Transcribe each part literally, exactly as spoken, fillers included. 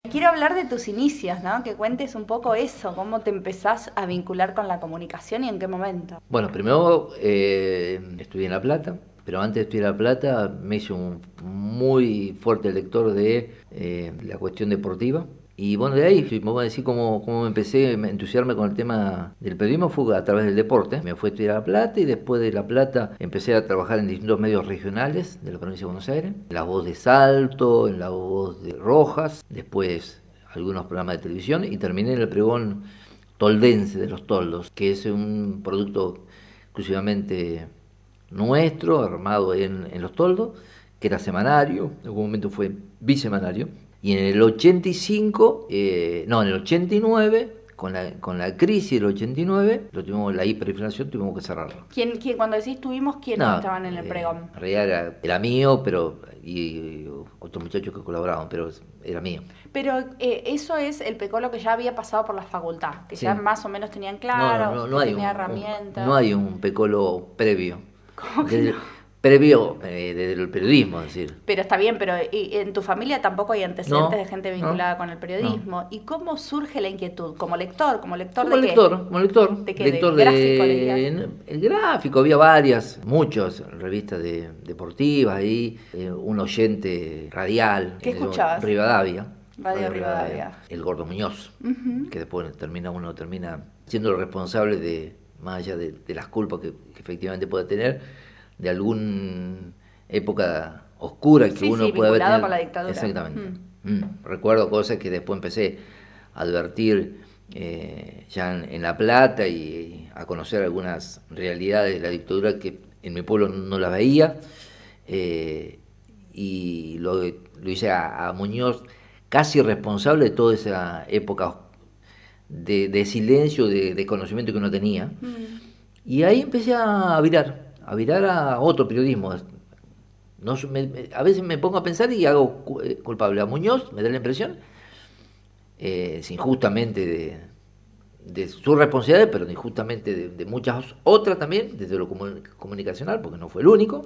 Quiero hablar de tus inicios, ¿no? Que cuentes un poco eso, cómo te empezás a vincular con la comunicación y en qué momento. Bueno, primero eh, estudié en La Plata, pero antes de estudiar en La Plata me hice un muy fuerte lector de eh, la cuestión deportiva. Y bueno, de ahí, si me voy a decir cómo, cómo empecé a entusiasmarme con el tema del periodismo, fue a través del deporte. Me fui a estudiar a La Plata y después de La Plata empecé a trabajar en distintos medios regionales de la provincia de Buenos Aires. En La Voz de Salto, en La Voz de Rojas, después algunos programas de televisión y terminé en el pregón toldense de los toldos, que es un producto exclusivamente nuestro, armado en, en los toldos, que era semanario, en algún momento fue bisemanario, y en el ochenta y cinco, eh, no, en el ochenta y nueve, con la, con la crisis del ochenta y nueve, lo tuvimos, la hiperinflación, tuvimos que cerrarlo. ¿Quién, quién, cuando decís tuvimos, quiénes No, estaban en el eh, pregón? en realidad era, era mío, pero y, y otros muchachos que colaboraban, pero era mío. Pero eh, eso es el pecolo que ya había pasado por la facultad, que Sí. ya más o menos tenían No, no, claro, no, no que hay un, tenía un- herramientas. no hay un pecolo previo. ¿Cómo que Desde- no? Previo eh, desde el periodismo, es decir. Pero está bien, pero y- en tu familia tampoco hay antecedentes de No, gente no, vinculada con el no. periodismo. ¿Y cómo surge la inquietud? ¿Como lector? ¿Como lector Como de qué? lector, como lector, ¿De qué? ¿De lector gráfico leías? de el gráfico, había varias, muchas revistas de, deportivas ahí, eh, un oyente radial, ¿Qué en el- escuchabas? Rivadavia, Radio Rivadavia. el Gordo Muñoz, Ujú. que después termina uno termina siendo el responsable de, más allá de, de las culpas que, que efectivamente puede tener, de alguna época oscura que Sí, uno sí, puede haber vinculado tenido. con la dictadura. Exactamente. Mm. Mm. Recuerdo cosas que después empecé a advertir eh, ya en, en La Plata y a conocer algunas realidades de la dictadura que en mi pueblo no las veía. Eh, y lo, lo hice a, a Muñoz casi responsable de toda esa época de, de silencio, de, de conocimiento que uno tenía. Mm. Y ahí empecé a virar, a virar a otro periodismo. No, me- me- a veces me pongo a pensar y hago cu- eh, culpable a Muñoz, me da la impresión, eh, injustamente de, de su responsabilidad, pero injustamente de, de muchas otras también, desde lo comu- comunicacional, porque no fue el único.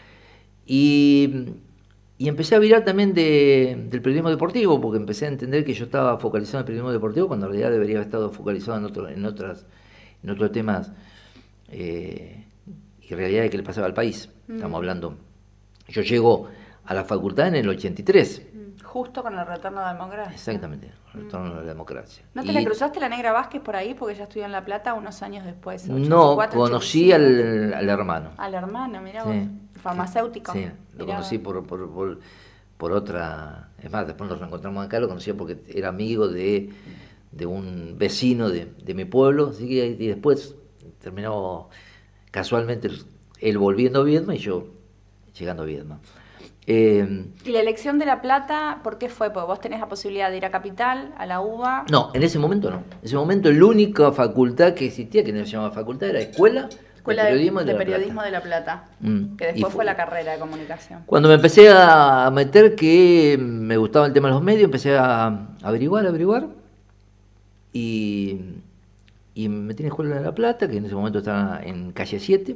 Y, y empecé a virar también de, del periodismo deportivo, porque empecé a entender que yo estaba focalizado en el periodismo deportivo, cuando en realidad debería haber estado focalizado en, otro, en, otras, en otros temas eh, y realidades que le pasaba al país. Estamos Mm. hablando. Yo llego a la facultad en el ochenta y tres. Mm. Justo con el retorno a la democracia. Exactamente, el retorno Mm. a la democracia. ¿No te la Y cruzaste la Negra Vázquez por ahí? Porque ya estudió en La Plata unos años después, no ochenta y cuatro, conocí ochenta y cinco. al, al hermano. Al hermano, mira vos. Sí, Farmacéutico. sí, lo Mirá conocí vos. por, por, por, por otra. Es más, después nos reencontramos acá, lo conocí porque era amigo de, de un vecino de, de mi pueblo, así que y después terminamos casualmente él volviendo a Viedma y yo llegando a Viedma. Eh, ¿Y la elección de La Plata, por qué fue? Porque vos tenés la posibilidad de ir a Capital, a la UBA. no, en ese momento no. En ese momento la única facultad que existía, que no se llamaba facultad, era Escuela, Escuela de de, Periodismo de, de La Periodismo Plata. de La Plata. Mm. Que Y después fu- fue la carrera de comunicación. Cuando me empecé a meter que me gustaba el tema de los medios, empecé a averiguar, averiguar, y, y me metí en la Escuela de La Plata, que en ese momento estaba en calle siete.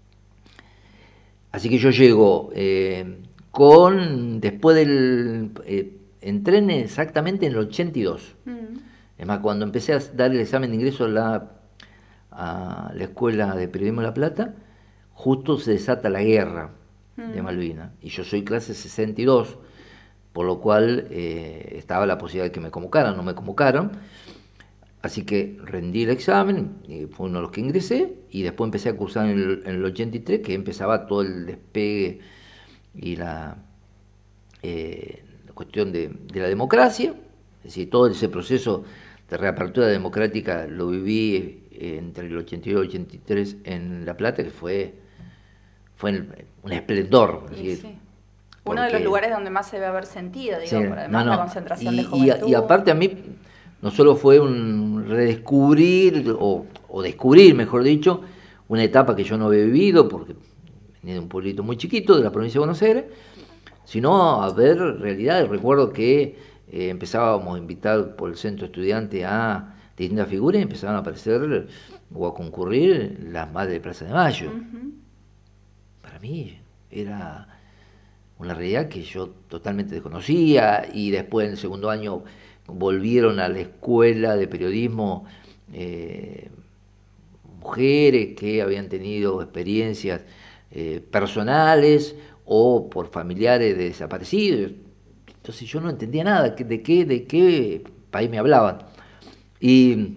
Así que yo llego eh, con, después del, eh, entré en exactamente en el ochenta y dos. Mm. Es más, cuando empecé a dar el examen de ingreso a la, a la Escuela de Periodismo de La Plata, justo se desata la guerra de Mm. Malvinas. Y yo soy clase sesenta y dos, por lo cual eh, estaba la posibilidad de que me convocaran, no me convocaron. Así que rendí el examen, y fue uno de los que ingresé, y después empecé a cursar en el, en el ochenta y tres, que empezaba todo el despegue y la, eh, la cuestión de, de la democracia. Es decir, todo ese proceso de reapertura democrática lo viví eh, entre el ochenta y dos y el ochenta y tres en La Plata, que fue, fue el- un esplendor. Es Y decir, sí. Uno de los porque lugares donde más se debe haber sentido, sí, digo, por no, además la no. concentración de Y, y, juventud. y aparte a mí no solo fue un redescubrir, o, o descubrir, mejor dicho, una etapa que yo no había vivido, porque venía de un pueblito muy chiquito de la provincia de Buenos Aires, sino a ver realidades. Recuerdo que eh, empezábamos a invitar por el centro estudiante a distintas figuras y empezaban a aparecer o a concurrir las madres de Plaza de Mayo. Ujú. Para mí era una realidad que yo totalmente desconocía, y después en el segundo año volvieron a la escuela de periodismo eh, mujeres que habían tenido experiencias eh, personales o por familiares de desaparecidos. Entonces yo no entendía nada, de qué, de qué país me hablaban. Y,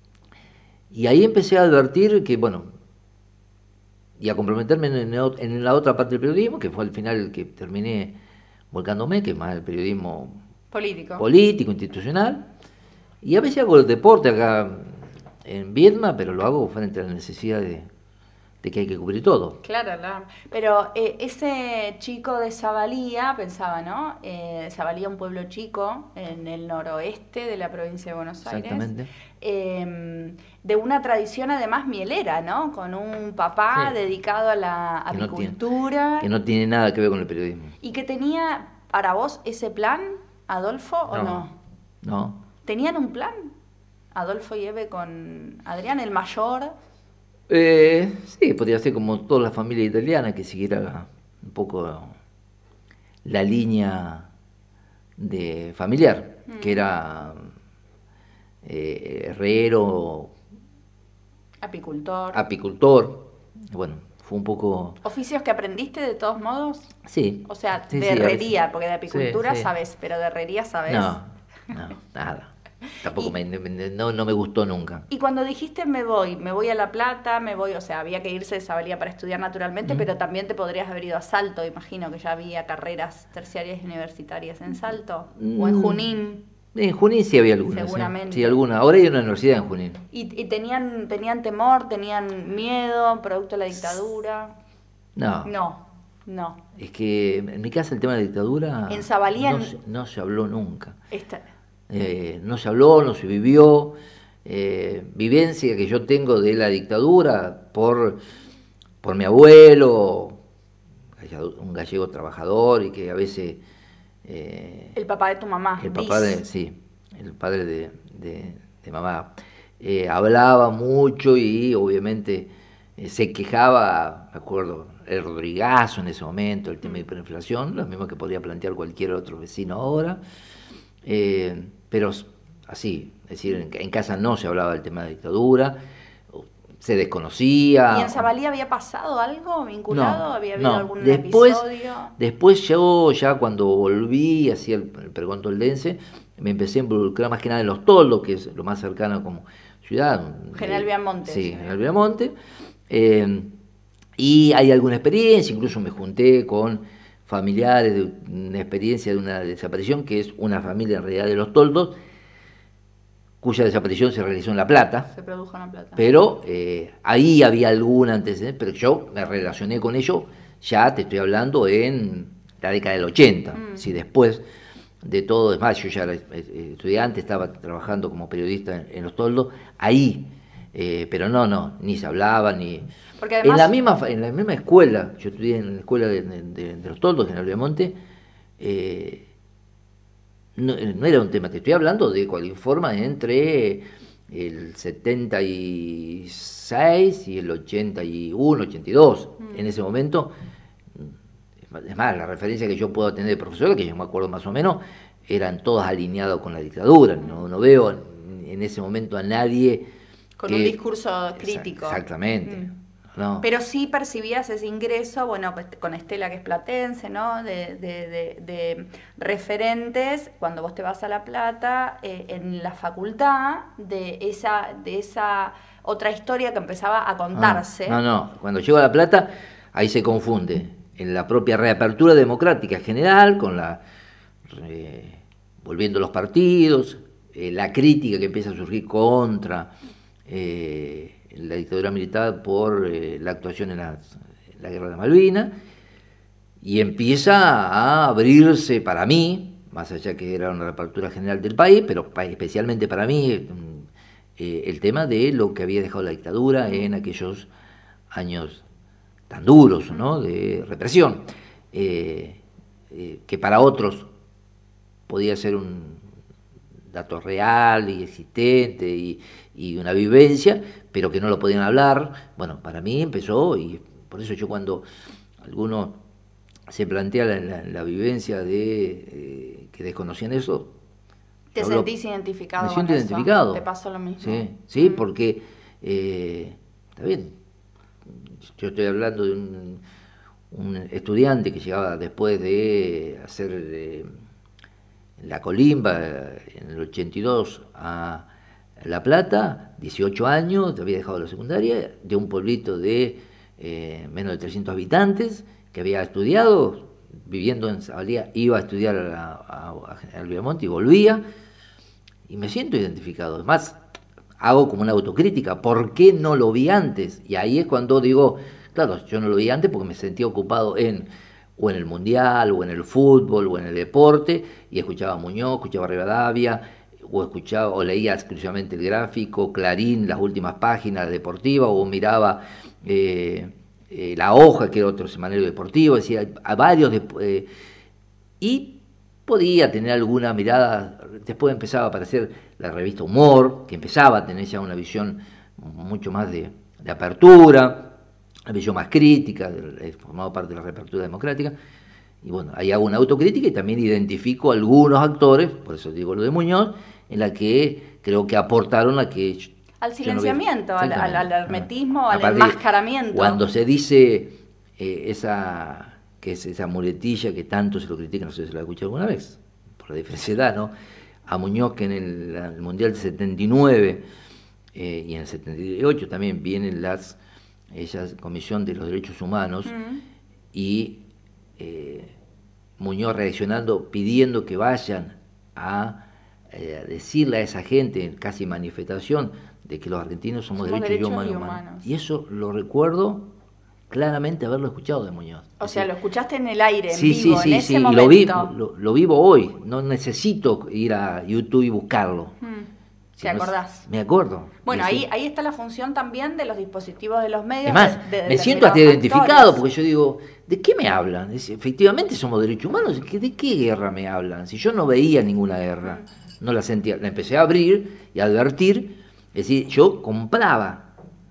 y ahí empecé a advertir que, bueno, y a comprometerme en, en la otra parte del periodismo, que fue al final el que terminé volcándome, que es más el periodismo político, político institucional. Y a veces hago el deporte acá en Viedma, pero lo hago frente a la necesidad de, de que hay que cubrir todo. Claro, claro. Pero eh, ese chico de Zavalía, pensaba, ¿no? Eh, Zavalía, un pueblo chico en el noroeste de la provincia de Buenos Aires. Exactamente. Eh, de una tradición además mielera, ¿no? Con un papá Sí. dedicado a la apicultura. Que no, tiene, que no tiene nada que ver con el periodismo. ¿Y que tenía para vos ese plan, Adolfo, o no? No. no. ¿Tenían un plan? Adolfo y Eve con Adrián, el mayor. Eh, sí, podría ser como toda la familia italiana que siguiera un poco la línea de familiar, mm. que era eh, herrero, apicultor. Apicultor. Bueno, fue un poco. ¿Oficios que aprendiste de todos modos? Sí. O sea, sí, de sí, herrería, porque de apicultura sí, sí. sabes, pero de herrería sabes. No, no, nada. Tampoco y, me, no, no me gustó nunca. Y cuando dijiste me voy, me voy a La Plata, me voy, o sea, había que irse de Zavalía para estudiar naturalmente, mm. pero también te podrías haber ido a Salto, imagino que ya había carreras terciarias y universitarias en Salto, mm. o en Junín. En Junín sí había algunas. Seguramente. ¿eh? Sí, alguna. Ahora hay una universidad en Junín. ¿Y, y tenían, tenían temor, tenían miedo, producto de la dictadura? No. No, no. Es que en mi casa el tema de la dictadura en Zavalía no, se, no se habló nunca. Esta... Eh, no se habló, no se vivió. Eh, vivencia que yo tengo de la dictadura por, por mi abuelo, un gallego trabajador y que a veces... Eh, el papá de tu mamá. El papá de, sí, el padre de, de, de mamá. Eh, hablaba mucho y obviamente eh, se quejaba, me acuerdo, el Rodrigazo en ese momento, el tema de hiperinflación, lo mismo que podría plantear cualquier otro vecino ahora. Eh, pero así, es decir, en, en casa no se hablaba del tema de dictadura, se desconocía. ¿Y en Zavalía había pasado algo vinculado? No, ¿Había habido no. algún después, episodio? Después yo, ya cuando volví hacia el, el pregón toldense, me empecé a involucrar más que nada en Los Toldos, que es lo más cercano como ciudad. General Viamonte. Sí, General Viamonte. Eh, y hay alguna experiencia, incluso me junté con familiares de una experiencia de una desaparición, que es una familia en realidad de Los Toldos, cuya desaparición se realizó en La Plata. Se produjo en La Plata. Pero eh, ahí había algún antecedente, pero yo me relacioné con ello, ya te estoy hablando en la década del ochenta, mm. si después de todo, es más, yo ya era estudiante, estaba trabajando como periodista en, en Los Toldos, ahí, eh, pero no, no, ni se hablaba, ni... Porque además... en, la misma, en la misma escuela, yo estudié en la escuela de, de, de Los Toldos, en Alvemonte, eh, No, no era un tema, te estoy hablando de cualquier forma entre el setenta y seis y el ochenta y uno, ochenta y dos. Mm. En ese momento, es más, la referencia que yo puedo tener de profesora, que yo me acuerdo más o menos, eran todos alineados con la dictadura. No, no veo en ese momento a nadie... Con que, un discurso crítico. Exactamente. Mm. No. Pero sí percibías ese ingreso, bueno, pues con Estela, que es platense, ¿no? De, de, de, de referentes, cuando vos te vas a La Plata, eh, en la facultad, de esa, de esa otra historia que empezaba a contarse. No, no, no. Cuando llego a La Plata, ahí se confunde. En la propia reapertura democrática general, con la... Eh, volviendo los partidos, eh, la crítica que empieza a surgir contra... Eh, la dictadura militar por eh, la actuación en la, en la guerra de Malvinas, y empieza a abrirse para mí, más allá que era una reapertura general del país, pero especialmente para mí, eh, el tema de lo que había dejado la dictadura en aquellos años tan duros, ¿no?, de represión, eh, eh, que para otros podía ser un dato real y existente y, y una vivencia, pero que no lo podían hablar. Bueno, para mí empezó, y por eso yo cuando alguno se plantea la, la, la vivencia de eh, que desconocían eso, ¿Te Yo hablo- sentís identificado Me con siento eso? identificado. ¿Te pasó lo mismo? Sí, sí, Mm. porque, eh, está bien, yo estoy hablando de un, un estudiante que llegaba después de hacer eh, la colimba eh, en el ochenta y dos a La Plata, dieciocho años, había dejado la secundaria, de un pueblito de eh, menos de trescientos habitantes, que había estudiado, viviendo en Zabalía, iba a estudiar a, a, a, al Viamonte y volvía, y me siento identificado. Además, hago como una autocrítica, ¿por qué no lo vi antes? Y ahí es cuando digo, claro, yo no lo vi antes porque me sentía ocupado en o en el mundial, o en el fútbol, o en el deporte, y escuchaba a Muñoz, escuchaba a Rivadavia, o escuchaba o leía exclusivamente el gráfico, Clarín, las últimas páginas deportivas, o miraba eh, eh, La Hoja, que era otro semanario deportivo, decía, a varios de, eh, y podía tener alguna mirada, después empezaba a aparecer la revista Humor, que empezaba a tener ya una visión mucho más de, de apertura, una visión más crítica, he formado parte de la reapertura democrática, y bueno, ahí hago una autocrítica y también identifico algunos actores, por eso digo lo de Muñoz, en la que creo que aportaron a que yo, Al yo no hubiera... silenciamiento, al, al, al Exactamente. hermetismo, al Aparte, enmascaramiento. cuando se dice eh, esa que es esa muletilla que tanto se lo critica, no sé si lo ha escuchado alguna vez, por la diferencia de edad, ¿no? A Muñoz, que en el, el Mundial del setenta y nueve eh, y en el setenta y ocho también vienen las esa Comisión de los Derechos Humanos Mm. y eh, Muñoz reaccionando, pidiendo que vayan a, eh, a decirle a esa gente, casi manifestación, de que los argentinos somos, Somos derechos, derechos y y humanos. humanos. Y eso lo recuerdo claramente haberlo escuchado de Muñoz. O Es sea, decir, lo escuchaste en el aire, en sí, vivo, sí, sí, en ese sí, y momento. lo, vi, lo, lo vivo hoy, no necesito ir a YouTube y buscarlo. Mm. Si ¿Te no es- acordás? me acuerdo. Bueno, Y ahí, sí. ahí está la función también de los dispositivos de los medios. Es más, de, de me siento hasta determinados identificado actores. porque yo digo, ¿de qué me hablan? Es- efectivamente somos derechos humanos, ¿de qué, de qué guerra me hablan? Si yo no veía ninguna guerra, Mm. no la sentía, la empecé a abrir y a advertir, es decir, yo compraba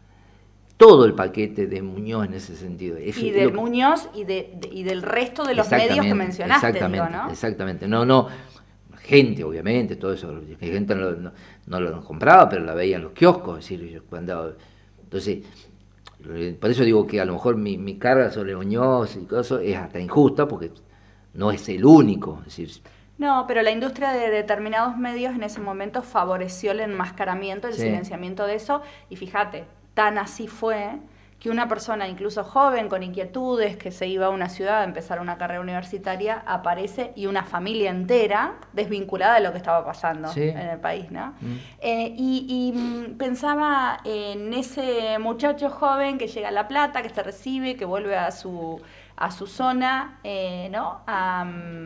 todo el paquete de Muñoz en ese sentido. Es Y lo del que- Muñoz y, de, de- y del resto de los medios que Exactamente, mencionaste, digo, exactamente, ¿no? exactamente. No, no, gente, obviamente, todo eso, que gente no, lo- no, no lo compraba, pero la veía en los kioscos, es decir, yo cuando, entonces, eh, por eso digo que a lo mejor mi, mi carga sobre Muñoz y todo eso es hasta injusta, porque no es el único, es decir, No, pero la industria de determinados medios en ese momento favoreció el enmascaramiento, el sí, silenciamiento de eso, y fíjate, tan así fue que una persona incluso joven, con inquietudes, que se iba a una ciudad a empezar una carrera universitaria, aparece y una familia entera desvinculada de lo que estaba pasando sí. en el país, ¿no? Mm. Eh, y, y, mm, pensaba en ese muchacho joven que llega a La Plata, que se recibe, que vuelve a su a su zona, eh, ¿no? A,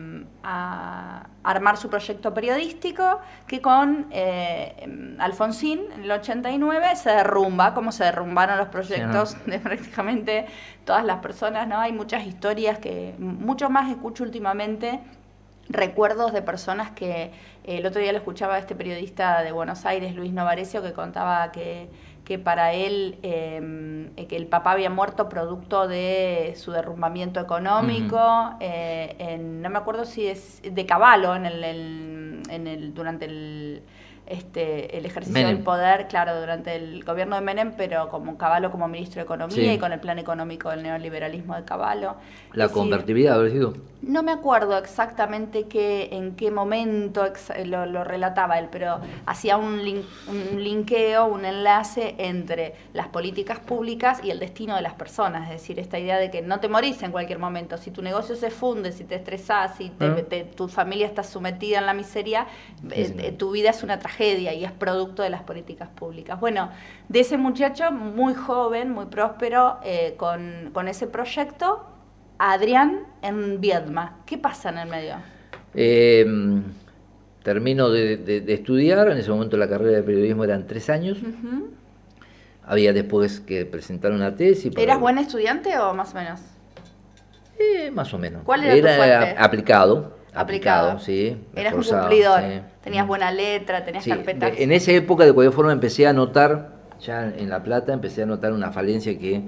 a armar su proyecto periodístico, que con eh, Alfonsín, en el ochenta y nueve, se derrumba, como se derrumbaron los proyectos Sí, ¿no? de prácticamente todas las personas, ¿no? Hay muchas historias que, mucho más escucho últimamente, recuerdos de personas que, eh, el otro día lo escuchaba a este periodista de Buenos Aires, Luis Novarecio, que contaba que, que para él, eh, que el papá había muerto producto de su derrumbamiento económico, uh-huh. eh, en, no me acuerdo si es de Cavallo, en el, el, en el durante el... Este, el ejercicio Menem. del poder, claro, durante el gobierno de Menem, pero como Cavallo como ministro de Economía, sí. Y con el plan económico del neoliberalismo de Cavallo. La es convertibilidad habrá sido. No me acuerdo exactamente qué, en qué momento lo, lo relataba él, pero hacía un, link, un linkeo, un enlace entre las políticas públicas y el destino de las personas. Es decir, esta idea de que no te morís en cualquier momento. Si tu negocio se funde, si te estresás, si te, ¿Eh? te, tu familia está sometida en la miseria, sí, sí. Eh, tu vida es una tragedia y es producto de las políticas públicas. Bueno, de ese muchacho muy joven, muy próspero, eh, con, con ese proyecto, Adrián en Viedma. ¿Qué pasa en el medio? Eh, termino de, de, de estudiar, en ese momento la carrera de periodismo eran tres años. Uh-huh. Había después que presentar una tesis. Para... ¿Eras buen estudiante o más o menos? Eh, más o menos. ¿Cuál era, era tu fuerte? Aplicado. Aplicado, aplicado sí. Eras esforzado, un cumplidor, sí. tenías buena letra, tenías sí, carpetas. De, en esa época, de cualquier forma, empecé a notar, ya en La Plata, empecé a notar una falencia que,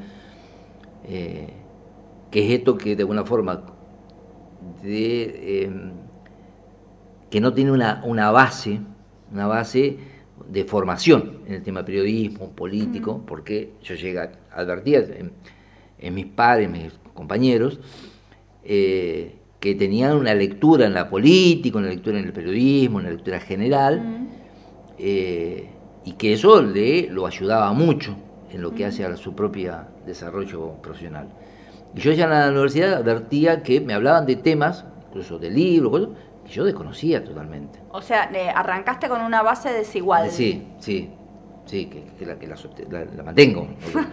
eh, que es esto que de alguna forma de, eh, que no tiene una, una base, una base de formación en el tema periodismo, político, mm. porque yo llegué, advertía en, en mis pares, mis compañeros, eh, que tenían una lectura en la política, una lectura en el periodismo, una lectura general, mm. eh, y que eso le lo ayudaba mucho en lo que mm. hace a su propio desarrollo profesional. Y yo ya en la universidad advertía que me hablaban de temas, incluso de libros, cosas, que yo desconocía totalmente. O sea, eh, arrancaste con una base desigual. Sí, sí, sí, que, que, la, que la, la, la mantengo.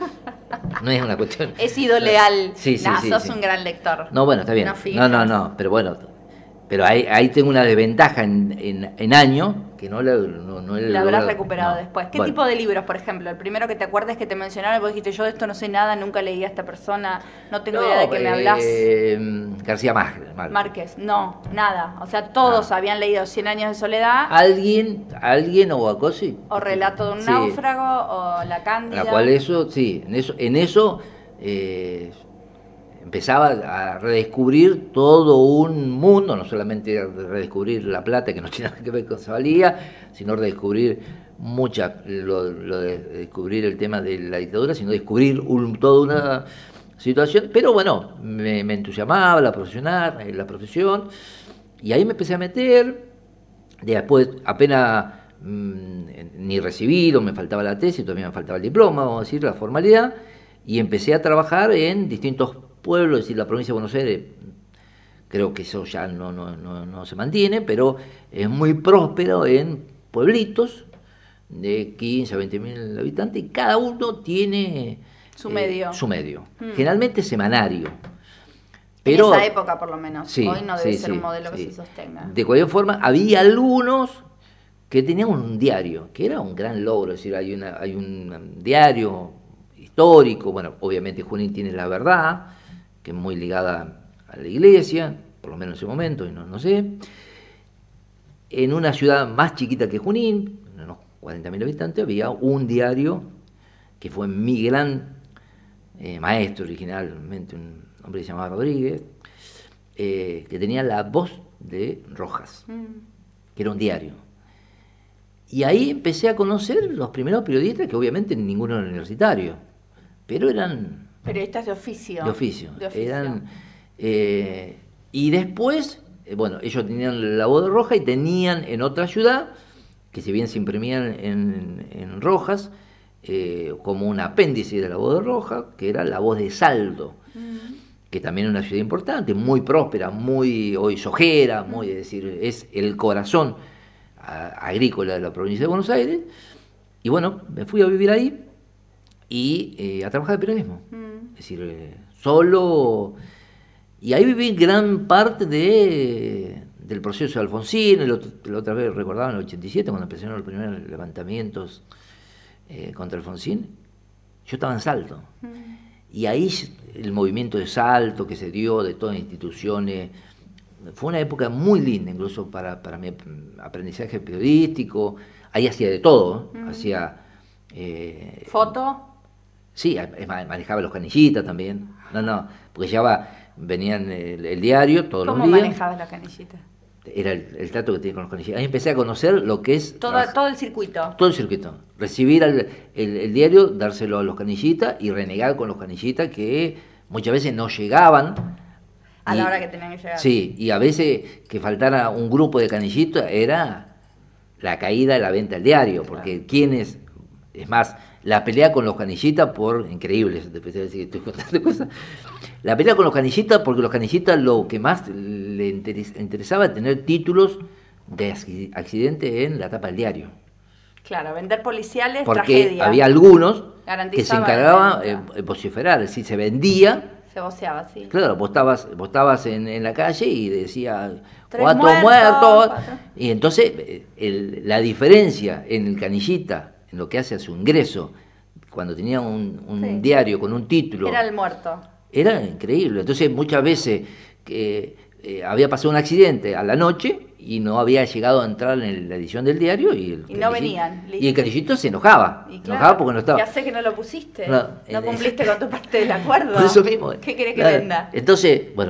No es una cuestión... He sido leal. Sí, sí, nah, sí, sos sí. un gran lector. No, bueno, está bien. No, no, no, no, pero bueno, pero ahí, ahí tengo una desventaja en, en, en año que no la no, no la habrás recuperado no. después. ¿Qué bueno. tipo de libros, por ejemplo? El primero que te acuerdes que te mencionaron, vos dijiste, yo de esto no sé nada, nunca leí a esta persona, no tengo no, idea de qué eh, me hablas. García Márquez. Márquez, no, nada. O sea, todos ah. habían leído Cien años de soledad. ¿Alguien, alguien o algo así? O Relato de un sí. náufrago, o La Cándida. La cual eso, sí, en eso... En eso eh, empezaba a redescubrir todo un mundo, no solamente redescubrir La Plata, que no tiene nada que ver con Zavalía, sino redescubrir mucha, lo, lo de descubrir el tema de la dictadura, sino descubrir un, toda una situación. Pero bueno, me, me entusiasmaba la profesional, la profesión, y ahí me empecé a meter. Después apenas mmm, ni recibido, me faltaba la tesis, todavía me faltaba el diploma, vamos a decir, la formalidad, y empecé a trabajar en distintos pueblo, es decir, la provincia de Buenos Aires, creo que eso ya no, no, no, no se mantiene, pero es muy próspero en pueblitos de quince a veinte mil habitantes, y cada uno tiene su medio. Eh, su medio. Hmm. Generalmente semanario. Pero, en esa época, por lo menos. Sí, hoy no debe sí, ser sí, un modelo sí. que se sostenga. De cualquier forma, había algunos que tenían un diario, que era un gran logro, es decir, hay, una, hay un diario histórico, bueno, obviamente Junín tiene La Verdad, que es muy ligada a la iglesia, por lo menos en ese momento, y no, no sé. En una ciudad más chiquita que Junín, unos cuarenta mil habitantes, había un diario que fue mi gran eh, maestro originalmente, un hombre que se llamaba Rodríguez, eh, que tenía La Voz de Rojas, mm. que era un diario. Y ahí empecé a conocer los primeros periodistas, que obviamente ninguno era universitario, pero eran... Periodistas de oficio. De oficio. De oficio. Eran, eh, y después, eh, bueno, ellos tenían La Voz de Rojas y tenían en otra ciudad, que si bien se imprimían en, en Rojas, eh, como un apéndice de La Voz de Rojas, que era La Voz de Saldo, mm. que también es una ciudad importante, muy próspera, muy hoy sojera, muy, es decir, es el corazón a, agrícola de la provincia de Buenos Aires. Y bueno, me fui a vivir ahí y eh, a trabajar de periodismo. Mm. Es decir, eh, solo... Y ahí viví gran parte de, del proceso de Alfonsín. El otro, la otra vez recordaba en el ochenta y siete, cuando empezaron los primeros levantamientos eh, contra Alfonsín. Yo estaba en Salto. Mm. Y ahí el movimiento de Salto que se dio, de todas las instituciones, fue una época muy linda, incluso para, para mi aprendizaje periodístico. Ahí hacía de todo. Mm. Hacía... Eh, ¿Foto? Sí, manejaba los canillitas también. No, no, porque llevaba, venían el, el diario todos los días. ¿Cómo manejabas los canillitas? Era el, el trato que tenía con los canillitas. Ahí empecé a conocer lo que es... Todo, la, todo el circuito. Todo el circuito. Recibir el, el, el diario, dárselo a los canillitas y renegar con los canillitas que muchas veces no llegaban. A y, la hora que tenían que llegar. Sí, y a veces que faltara un grupo de canillitas era la caída de la venta del diario, porque claro. quienes... Es más, la pelea con los canillitas por... Increíble, estoy contando cosas. La pelea con los canillitas porque los canillitas lo que más le interesaba era tener títulos de accidente en la tapa del diario. Claro, vender policiales, porque tragedia. Había algunos que se encargaban de vociferar, es decir, se vendía... Se voceaba, sí. Claro, vos estabas, vos estabas en, en la calle y decía Tres cuatro muertos, muertos. Cuatro. Y entonces el, la diferencia en el canillita, en lo que hace a su ingreso, cuando tenía un, un sí. diario con un título... Era el muerto. Era increíble. Entonces muchas veces que eh, había pasado un accidente a la noche y no había llegado a entrar en la edición del diario y, el y no venían. Listo. Y el canillito se enojaba. Y claro, se enojaba porque no estaba. Ya sé que no lo pusiste. No, no cumpliste con tu parte del acuerdo. Por eso mismo. ¿Qué querés que claro. venda? Entonces, bueno,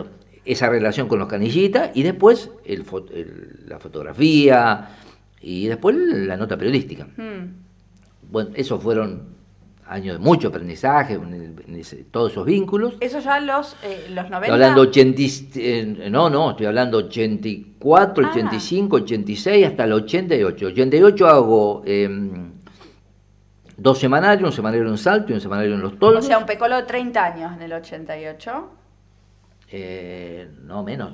esa relación con los canillitas y después el, el, la fotografía y después la nota periodística. Mm. Bueno, esos fueron años de mucho aprendizaje, en, en ese, todos esos vínculos. ¿Eso ya los, eh, los noventa? Estoy hablando ochenta, eh, no, no, estoy hablando ochenta y cuatro, ah. ochenta y cinco, ochenta y seis hasta el ochenta y ocho. ochenta y ocho hago eh, dos semanarios, un semanario en Salto y un semanario en Los Toldos. O sea, un Pecolo de treinta años en el ochenta y ocho. Eh, no, menos.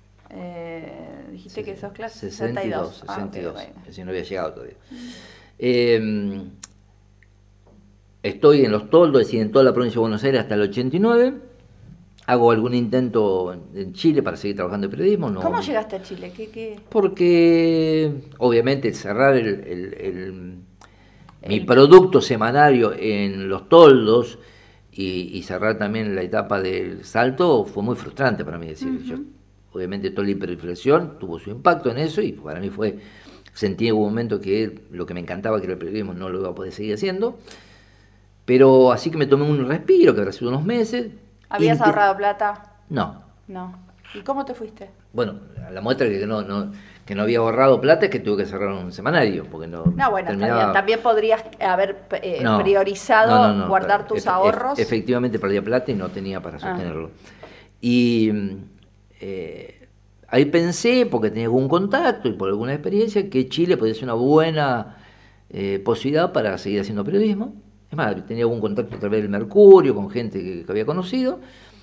Eh, dijiste sí, que sos clase sesenta y dos. sesenta y dos. Ah, okay, bueno. Si no había llegado todavía. Mm. Eh, Estoy en Los Toldos, es decir, en toda la provincia de Buenos Aires hasta el ochenta y nueve. Hago algún intento en Chile para seguir trabajando en periodismo. No, ¿Cómo llegaste a Chile? ¿Qué, qué? Porque, obviamente, cerrar el, el, el, el... mi producto semanario en Los Toldos y, y cerrar también la etapa del Salto fue muy frustrante para mí. Decir, uh-huh. Yo, obviamente, toda la hiperinflación tuvo su impacto en eso y para mí fue... Sentí en un momento que lo que me encantaba, que era el periodismo, no lo iba a poder seguir haciendo. Pero así que me tomé un respiro, que habrá sido unos meses. ¿Habías Inter... ahorrado plata? No. No. ¿Y cómo te fuiste? Bueno, la muestra de que no, no, que no había ahorrado plata es que tuve que cerrar un semanario. Porque no, no, bueno, terminaba... también, también podrías haber eh, no, priorizado no, no, no, guardar tus e- ahorros. E- efectivamente perdía plata y no tenía para sostenerlo. Ah. Y eh, ahí pensé, porque tenía algún contacto y por alguna experiencia, que Chile podía ser una buena eh, posibilidad para seguir haciendo periodismo. Es más, tenía algún contacto a través del Mercurio con gente que, que había conocido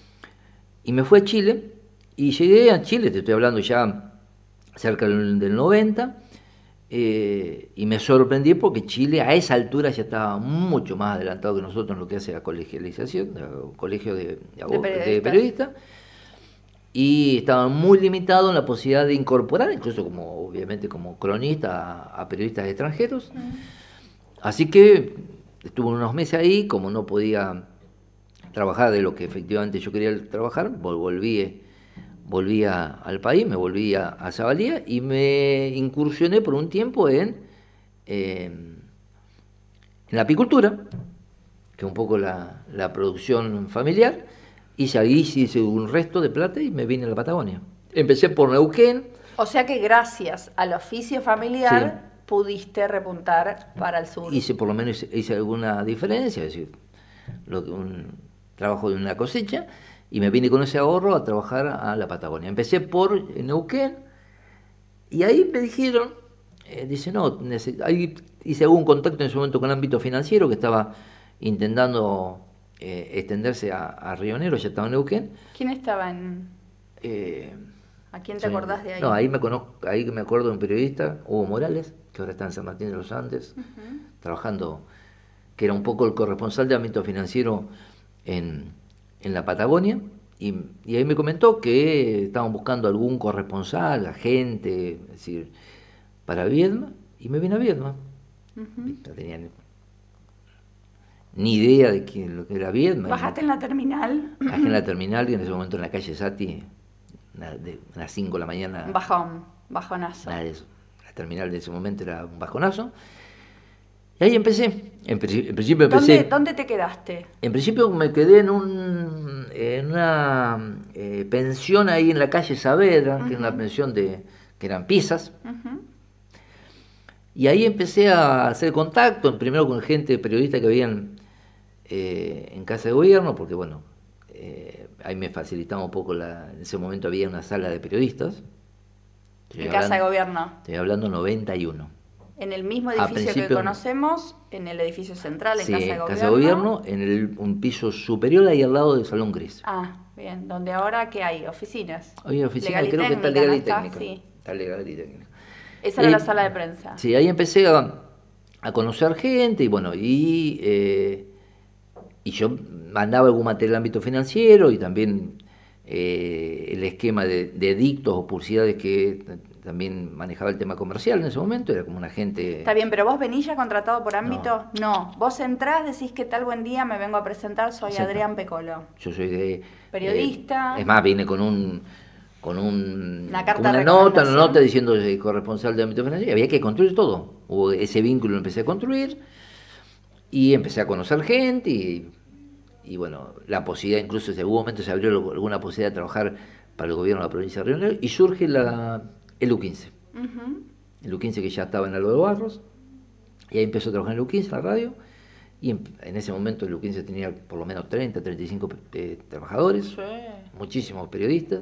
y me fui a Chile y llegué a Chile, te estoy hablando ya cerca del, del noventa, eh, y me sorprendí porque Chile a esa altura ya estaba mucho más adelantado que nosotros en lo que hace la colegialización, el colegio de, de, de, periodistas. de periodistas, y estaba muy limitado en la posibilidad de incorporar, incluso como obviamente como cronista, a, a periodistas extranjeros. Mm. Así que estuve unos meses ahí, como no podía trabajar de lo que efectivamente yo quería trabajar, volví, volví a, al país, me volví a, a Zavalía y me incursioné por un tiempo en, eh, en la apicultura, que es un poco la, la producción familiar, y ahí hice un resto de plata y me vine a la Patagonia. Empecé por Neuquén. O sea que gracias al oficio familiar... Sí. Pudiste repuntar para el sur. Hice por lo menos hice alguna diferencia, es decir, lo que un trabajo de una cosecha, y me vine con ese ahorro a trabajar a la Patagonia. Empecé por Neuquén, y ahí me dijeron, eh, dice, no, ahí hice algún contacto en ese momento con el ámbito financiero, que estaba intentando eh, extenderse a, a Río Negro, ya estaba en Neuquén. ¿Quién estaba en...? Eh, ¿A quién te acordás de ahí? No, ahí me conozco, ahí me acuerdo de un periodista, Hugo Morales, que ahora está en San Martín de los Andes, uh-huh. trabajando, que era un poco el corresponsal de ámbito financiero en, en la Patagonia, y, y ahí me comentó que estaban buscando algún corresponsal, agente, es decir, para Viedma, y me vine a Viedma. Uh-huh. No tenía ni, ni idea de quién, lo que era Viedma. ¿Bajaste en la terminal? Bajé en la terminal, y en ese momento en la calle Sati, de las cinco de la mañana. Bajón, bajonazo. Nada de eso. La terminal de ese momento era un bajonazo. Y ahí empecé. En, en principio empecé. ¿Dónde, ¿Dónde te quedaste? En principio me quedé en, un, en una eh, pensión ahí en la calle Saavedra, uh-huh. que era una pensión de que eran piezas. Uh-huh. Y ahí empecé a hacer contacto, primero con gente periodista que habían eh, en Casa de Gobierno, porque bueno, eh, ahí me facilitaba un poco, la, en ese momento había una sala de periodistas. ¿En Casa de Gobierno? Estoy hablando noventa y uno. En el mismo edificio que conocemos, en el edificio central, en sí, Casa de Gobierno. Casa de Gobierno, en el, un piso superior ahí al lado del Salón Gris. Ah, bien. ¿Donde ahora qué hay? ¿Oficinas? Hay oficinas, creo que está legal y técnica. Sí. Está legal y técnica. Esa era eh, la sala de prensa. Sí, ahí empecé a, a conocer gente y bueno, y, eh, y yo mandaba algún material al ámbito financiero y también eh, el esquema de, de edictos o publicidades que también manejaba el tema comercial en ese momento, era como un agente... Está bien, pero vos venís ya contratado por ámbito, no. no. Vos entrás, decís que tal buen día me vengo a presentar, soy Exacto. Adrián Pecolo. Yo soy de... Periodista. Eh, es más, vine con un... con un, una, carta una nota, una nota diciendo que corresponsal de ámbito financiero, había que construir todo. Hubo ese vínculo, lo empecé a construir y empecé a conocer gente y, y bueno, la posibilidad, incluso en algún momento se abrió alguna posibilidad de trabajar para el gobierno de la provincia de Río Negro, y surge la, el U quince. Uh-huh. El U quince que ya estaba en Aldo de Barros, y ahí empezó a trabajar en el U quince, en la radio, y en, en ese momento el U quince tenía por lo menos treinta, treinta y cinco eh, trabajadores, Sí. muchísimos periodistas.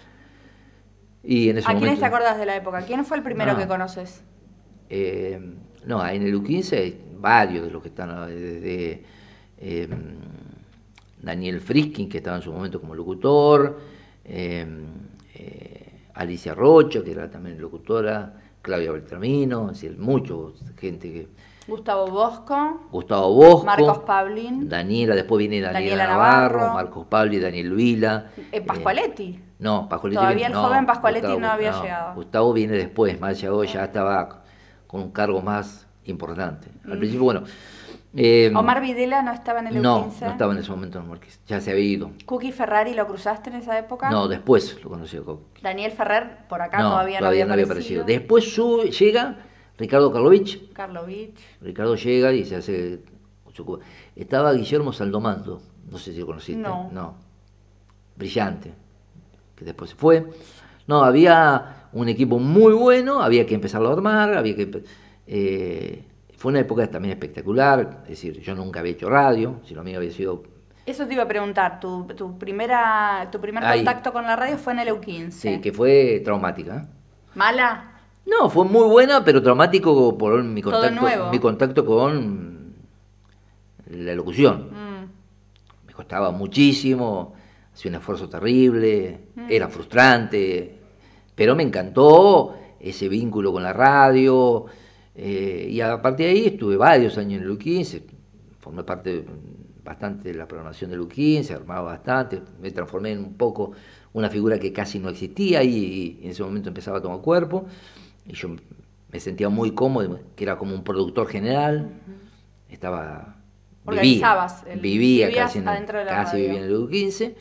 Y en ese ¿A quiénes momento, te acordás de la época? ¿Quién fue el primero no, que conoces? Eh, no, ahí en el U quince hay varios de los que están, desde eh, Daniel Friskin, que estaba en su momento como locutor, eh, eh, Alicia Rocha, que era también locutora, Claudia Beltramino, es decir, mucho gente que... Gustavo Bosco. Gustavo Bosco. Marcos Pablín. Daniela, después viene Daniela, Daniela Navarro, Navarro. Marcos Pabli, Daniel Vila. Eh, Pascualetti. Eh, no, Pascualetti. Todavía viene, el no, joven Pascualetti Gustavo, no había no, llegado. Gustavo viene después, más llegó, ya estaba con un cargo más importante. Al Mm. principio, bueno... Eh, Omar Videla no estaba en el no, U quince. No estaba en ese momento en el Marqués, ya se había ido. ¿Cookie Ferrari lo cruzaste en esa época? No, después lo conocí a Cookie. Daniel Ferrer por acá no, todavía, todavía no había aparecido. aparecido. Después sube, llega Ricardo Karlovich. Karlovich. Ricardo llega y se hace... Estaba Guillermo Saldomando, no sé si lo conociste. No. no. Brillante, que después se fue. No, había un equipo muy bueno, había que empezarlo a armar, había que... Eh, fue una época también espectacular, es decir, yo nunca había hecho radio, si lo mío había sido... Eso te iba a preguntar, tu, tu, primera, tu primer Ahí. contacto con la radio fue en el U quince. Sí, que fue traumática. ¿eh? ¿Mala? No, fue muy buena, pero traumático por mi contacto, Todo nuevo. mi contacto con la locución. Mm. Me costaba muchísimo, hacía un esfuerzo terrible, Mm. era frustrante, pero me encantó ese vínculo con la radio, eh, y a partir de ahí estuve varios años en el U quince, formé parte bastante de la programación del U quince, armaba bastante, me transformé en un poco una figura que casi no existía y, y en ese momento empezaba a tomar cuerpo, y yo me sentía muy cómodo, que era como un productor general, uh-huh. estaba... Organizabas, vivía, el, vivía casi, en, adentro de la casi radio. vivía en el U quince,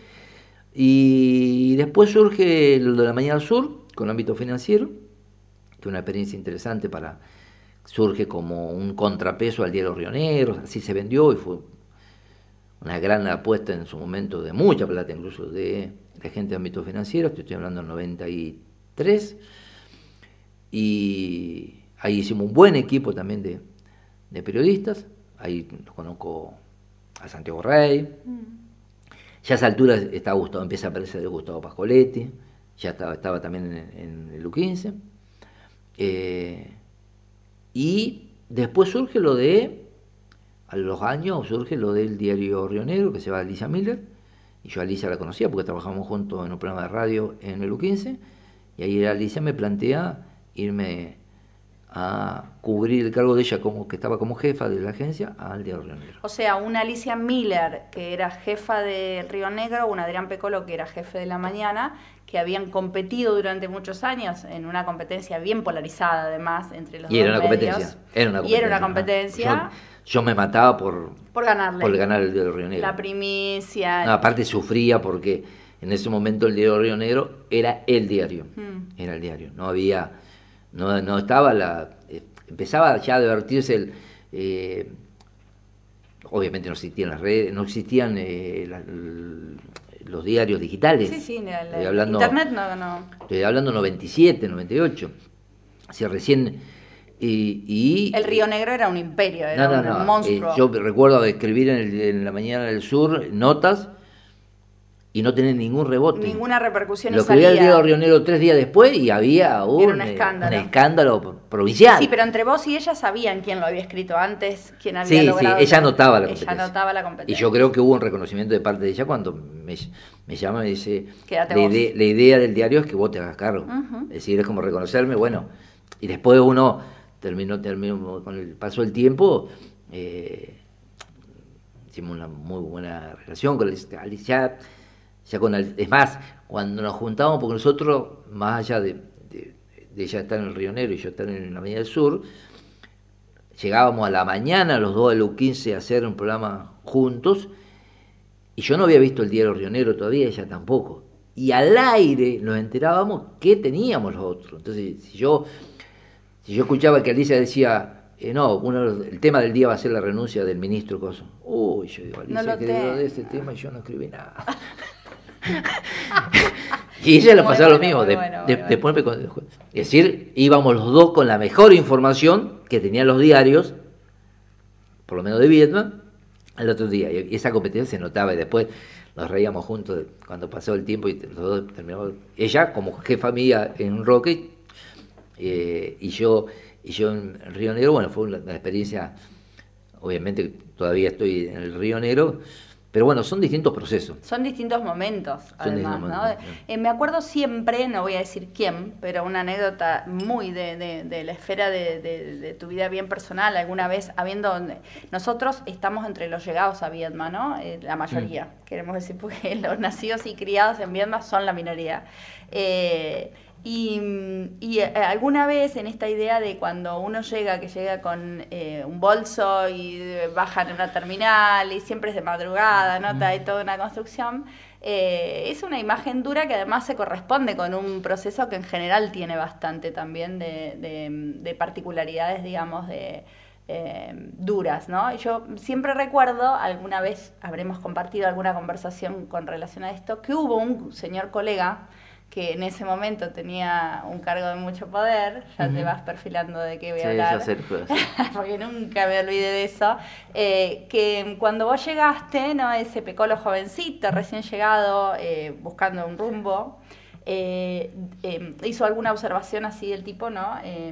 y después surge lo de la Mañana al Sur, con el ámbito financiero, que es una experiencia interesante para... surge como un contrapeso al diario Río Negro, así se vendió y fue una gran apuesta en su momento de mucha plata, incluso de, de gente de ámbito financiero, estoy hablando del noventa y tres, y ahí hicimos un buen equipo también de, de periodistas, ahí conozco a Santiago Rey, mm. ya a esa altura estaba Gustavo, empieza a aparecer Gustavo Pascoletti, ya estaba, estaba también en, en el U quince, eh, y después surge lo de, a los años surge lo del diario Río Negro, que se llama Alicia Miller, y yo a Alicia la conocía porque trabajamos juntos en un programa de radio en el U quince, y ahí Alicia me plantea irme a cubrir el cargo de ella como que estaba como jefa de la agencia al diario Río Negro. O sea, una Alicia Miller que era jefa de Río Negro, un Adrián Pecolo que era jefe de La Mañana, que habían competido durante muchos años en una competencia bien polarizada además entre los y dos era una medios. competencia, era una competencia. Y era una competencia. Yo, yo me mataba por, por ganarle. Por ganar el diario Río Negro. La primicia. No, aparte sufría porque en ese momento el diario Río Negro era el diario. Hmm. Era el diario. No había, no, no estaba la, eh, empezaba ya a divertirse el, eh, obviamente no existían las redes, no existían eh, la, el, los diarios digitales. Sí, sí, la, estoy hablando, internet no, no. Estoy hablando noventa y siete, noventa y ocho. Así recién y, y el Río Negro era un imperio, era no, no, un no. monstruo. Eh, yo recuerdo escribir en, el, en La Mañana del Sur notas y no tener ningún rebote. Ninguna repercusión. Lo escribía el diario Río Negro tres días después y había un, un, escándalo. un escándalo provincial. Sí, pero entre vos y ella sabían quién lo había escrito antes, quién había sí, logrado. Sí, ella notaba la ella competencia. notaba la competencia. Y yo creo que hubo un reconocimiento de parte de ella cuando me, me llama y me dice, Quédate la, vos. Ide, la idea del diario es que vos te hagas cargo. Uh-huh. Es decir, es como reconocerme, bueno, y después uno terminó, terminó con el paso del tiempo, eh, hicimos una muy buena relación con Alicia. Ya con el, es más, cuando nos juntábamos, porque nosotros, más allá de, de, de ella estar en el Río Negro y yo estar en la Avenida del Sur, llegábamos a la mañana los dos del U quince a hacer un programa juntos, y yo no había visto el diario Río Negro todavía, ella tampoco. Y al aire nos enterábamos qué teníamos los otros. Entonces, si yo, si yo escuchaba que Alicia decía, eh, no, uno, el tema del día va a ser la renuncia del ministro Coso. Uy, yo digo, Alicia, no que de ese tema y yo no escribí nada. Y ella le Muy pasaba bueno, lo mismo. muy de- bueno, de- muy después me con- es decir, íbamos los dos con la mejor información que tenían los diarios, por lo menos de Vietnam, al otro día. Y esa competencia se notaba y después nos reíamos juntos de- cuando pasó el tiempo y los dos terminamos. Ella como jefa mía en Roque eh, y yo y yo en Río Negro. Bueno, fue una, una experiencia, obviamente todavía estoy en el Río Negro, pero bueno, son distintos procesos. Son distintos momentos, Son además, distintos ¿no? momentos, sí. Eh, me acuerdo siempre, no voy a decir quién, pero una anécdota muy de, de, de la esfera de, de, de tu vida bien personal, alguna vez habiendo... Nosotros estamos entre los llegados a Vietnam, ¿no? Eh, la mayoría, mm. queremos decir, porque los nacidos y criados en Vietnam son la minoría. Eh, Y, y eh, alguna vez en esta idea de cuando uno llega, que llega con eh, un bolso y bajan en una terminal y siempre es de madrugada, ¿no? Hay toda una construcción, eh, es una imagen dura que además se corresponde con un proceso que en general tiene bastante también de, de, de particularidades, digamos, de... Eh, duras, ¿no? Y yo siempre recuerdo, alguna vez habremos compartido alguna conversación con relación a esto, que hubo un señor colega que en ese momento tenía un cargo de mucho poder, ya uh-huh. te vas perfilando de qué voy a sí, hablar, ya sé, pues. porque nunca me olvidé de eso, eh, que cuando vos llegaste, ¿no? Ese pecolo jovencito, recién llegado, eh, buscando un rumbo, eh, eh, hizo alguna observación así del tipo, ¿no? Eh,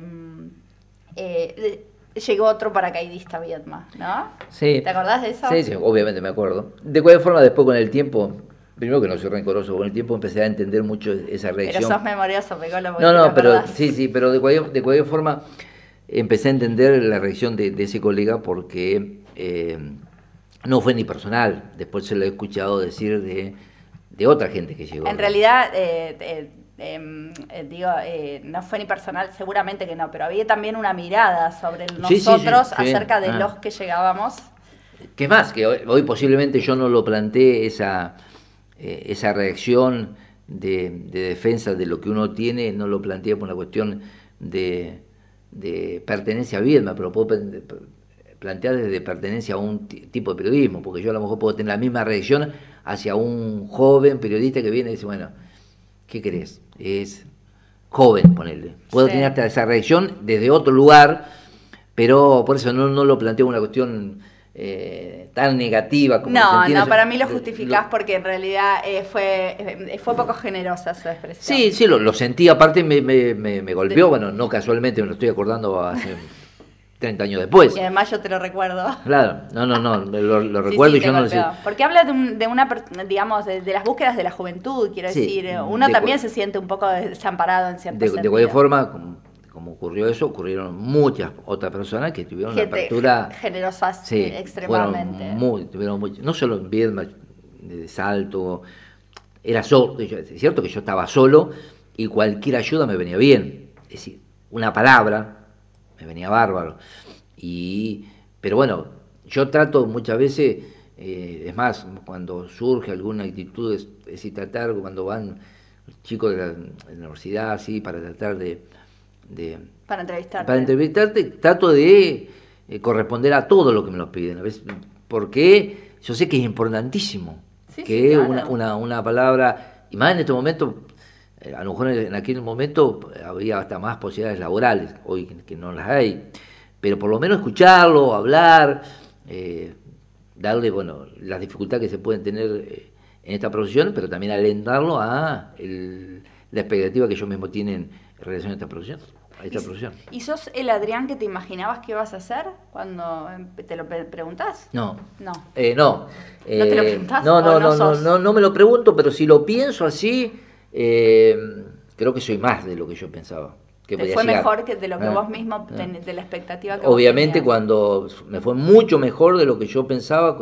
eh, llegó otro paracaidista a Vietnam, ¿no? Sí. ¿Te acordás de eso? Sí, sí, obviamente me acuerdo. De cualquier forma, después con el tiempo... Primero que no soy rencoroso, con el tiempo empecé a entender mucho esa reacción. Pero sos memorioso, Pecolo, No, no, pero sí, sí, pero de cualquier, de cualquier forma empecé a entender la reacción de, de ese colega porque eh, no fue ni personal. Después se lo he escuchado decir de, de otra gente que llegó. En realidad, eh, eh, eh, digo, eh, no fue ni personal, seguramente que no, pero había también una mirada sobre nosotros sí, sí, sí, acerca sí. de Ah. los que llegábamos. ¿Qué más? Que hoy, hoy posiblemente yo no lo planteé esa... esa reacción de, de defensa de lo que uno tiene, no lo plantea por una cuestión de, de pertenencia a Vietnam, pero lo puedo plantear desde pertenencia a un t- tipo de periodismo, porque yo a lo mejor puedo tener la misma reacción hacia un joven periodista que viene y dice, bueno, ¿qué querés? Es joven, ponerle. Puedo Sí. tener hasta esa reacción desde otro lugar, pero por eso no, no lo planteo una cuestión... Eh, tan negativa como no, se entiende. No, para mí lo de, justificás lo, porque en realidad eh, fue eh, fue poco generosa su expresión. Sí, sí, lo, lo sentí, aparte me, me, me, me golpeó, de, bueno, no casualmente, me lo estoy acordando hace treinta años después. Y además yo te lo recuerdo. Claro, no, no, no, lo, lo sí, recuerdo sí, y yo no lo sé. Porque habla de, un, de una, digamos, de, de las búsquedas de la juventud, quiero sí, decir, uno también se siente un poco desamparado en cierto de, sentido. De cualquier forma, como, como ocurrió eso, ocurrieron muchas otras personas que tuvieron Gente una apertura... generosas, sí, extremadamente. Muy, tuvieron muy, no solo en Vietnam, de Salto, era solo, es cierto que yo estaba solo y cualquier ayuda me venía bien, es decir, una palabra me venía bárbaro. Y, pero bueno, yo trato muchas veces, eh, es más, cuando surge alguna actitud, es, es decir, tratar, cuando van chicos de la, de la universidad, así, para tratar de, de... Para entrevistarte. Para entrevistarte, trato de eh, corresponder a todo lo que me lo piden, a veces, porque yo sé que es importantísimo, sí, que sí, claro. una, una, una palabra, y más en este momento, eh, a lo mejor en aquel momento había hasta más posibilidades laborales, hoy que, que no las hay, pero por lo menos escucharlo, hablar, eh, darle, bueno, las dificultades que se pueden tener eh, en esta profesión, pero también alentarlo a el, la expectativa que ellos mismos tienen en relación a esta profesión. A esta ¿Y, profesión. ¿Y sos el Adrián que te imaginabas que ibas a hacer cuando te lo preguntás? No. No. Eh, no. Eh, ¿No te lo preguntás? No, no, ¿O no, no, no, no, no me lo pregunto, pero si lo pienso así, eh, creo que soy más de lo que yo pensaba. Que te fue llegar. mejor que de lo que ah, vos mismo, ah. ten, de la expectativa que Obviamente vos tenías. Cuando me fue mucho mejor de lo que yo pensaba,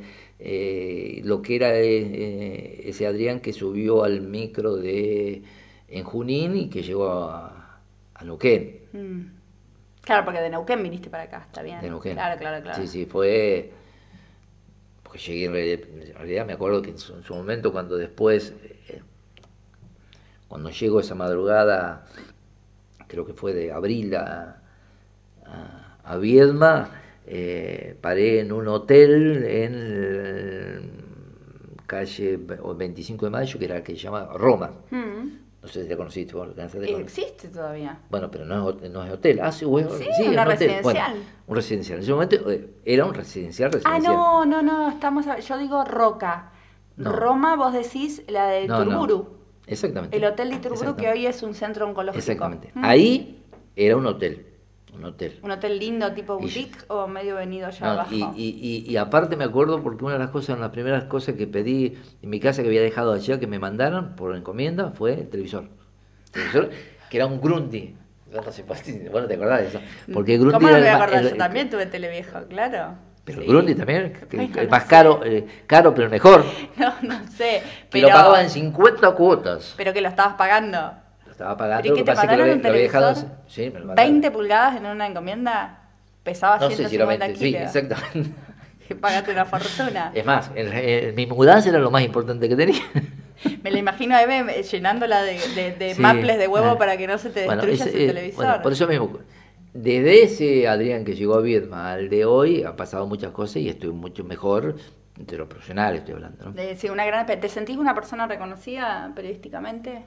eh, lo que era eh, ese Adrián que subió al micro de en Junín y que llegó a, a Neuquén. Mm. Claro, porque de Neuquén viniste para acá, está bien. De Neuquén. Claro, claro, claro. Sí, sí, fue... Porque llegué en realidad, en realidad me acuerdo que en su, en su momento cuando después, eh, cuando llego esa madrugada, creo que fue de abril a, a, a Viedma, eh, paré en un hotel en el calle veinticinco de Mayo, que era la que se llama Roma. Mm. No sé si la conociste vos. ¿La de Eh, Existe todavía. Bueno, pero no es, no es hotel. Ah, sí, bueno, Sí, sí, una es un hotel. residencial. Bueno, un residencial. En ese momento eh, era un residencial, Ah, residencial. no, no, no, estamos a- yo digo Roca. No. Roma, vos decís la de No, no. Iturburu. Exactamente. El hotel de Iturburu, que Exactamente. hoy es un centro oncológico. Exactamente. Mm. Ahí era un hotel. Un hotel. ¿Un hotel lindo tipo Y- boutique o medio venido allá No, abajo? y, y, y, y aparte me acuerdo porque una de las cosas, una de las primeras cosas que pedí en mi casa que había dejado allá que me mandaran por encomienda fue el televisor. El televisor que era un Grundy. Yo no sé, bueno, te acordás de eso. Porque Grundy ¿Cómo no era me voy a el ma- acordar? el- Yo también tuve televiejo, claro. Pero Sí. el Grundy también, que Bueno, es no más sé. caro, eh, caro pero mejor. No, no sé. Que Pero, lo pagaba en cincuenta cuotas. pero que lo estabas pagando. Lo estaba pagando. ¿Pero y lo qué que te pasa es que lo mandaron había, un lo había dejado. televisor? Sí, me lo mandaron. ¿veinte pulgadas en una encomienda? Pesaba No sé ciento si era cincuenta veinte, sí, kilos. exactamente. Pagaste una fortuna. Es más, en, en- mi mudanza era lo más importante que tenía. Me la imagino a Eve llenándola de, de, de Sí, maples de huevo ah. para que no se te Bueno, destruya ese, ese eh, televisor. bueno, por eso mismo, desde ese Adrián que llegó a Viedma al de hoy, han pasado muchas cosas y estoy mucho mejor, de lo profesional estoy hablando, ¿no? De- sí, una gran, ¿te sentís una persona reconocida periodísticamente?